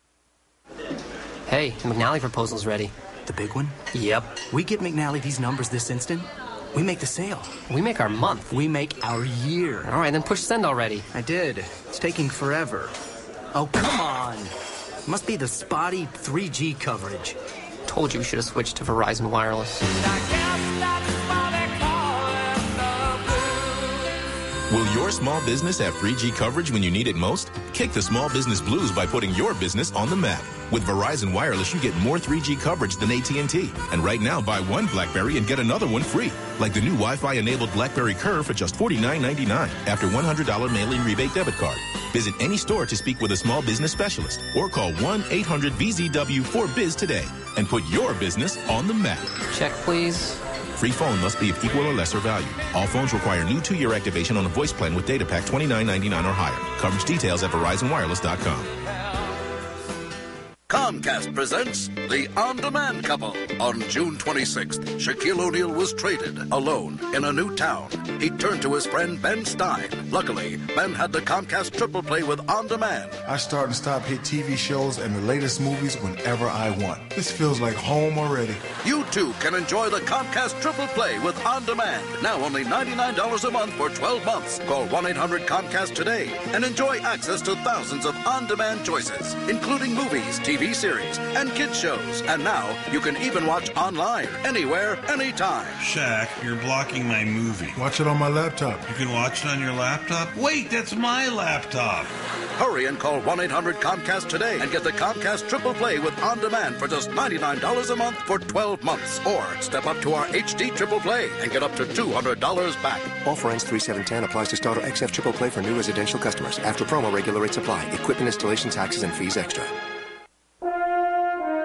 Hey, the McNally proposal's ready. The big one? Yep. We get McNally these numbers this instant, we make the sale. We make our month. We make our year. All right, then push send already. I did. It's taking forever. Oh, come on. Must be the spotty three G coverage. Told you we should have switched to Verizon Wireless. Will your small business have three G coverage when you need it most? Kick the small business blues by putting your business on the map. With Verizon Wireless, you get more three G coverage than A T and T. And right now, buy one BlackBerry and get another one free. Like the new Wi-Fi-enabled BlackBerry Curve for just forty-nine ninety-nine after one hundred dollars mail-in rebate debit card. Visit any store to speak with a small business specialist or call one eight hundred V Z W four biz today and put your business on the map. Check, please. free phone must be of equal or lesser value. All phones require new two-year activation on a voice plan with data pack twenty-nine ninety-nine or higher. Coverage details at Verizon Wireless dot com. Comcast presents The On-Demand Couple. On June twenty-sixth, Shaquille O'Neal was traded, alone, in a new town. He turned to his friend Ben Stein. Luckily, Ben had the Comcast Triple Play with On Demand. I start and stop hit T V shows and the latest movies whenever I want. This feels like home already. You too can enjoy the Comcast Triple Play with On Demand. Now only ninety-nine dollars a month for twelve months. Call one eight hundred Comcast today and enjoy access to thousands of on-demand choices, including movies, T V series, and kids shows. And now you can even watch online, anywhere, anytime. Shaq, you're blocking my movie. Watch it on my laptop. You can watch it on your laptop? Wait, that's my laptop. Hurry and call one eight hundred Comcast today and get the Comcast Triple Play with On Demand for just ninety-nine dollars a month for twelve months. Or step up to our H D Triple Play and get up to two hundred dollars back. Offer ends three seven ten. Applies to Starter X F Triple Play for new residential customers. After promo, regular rates apply. Equipment installation, taxes, and fees extra.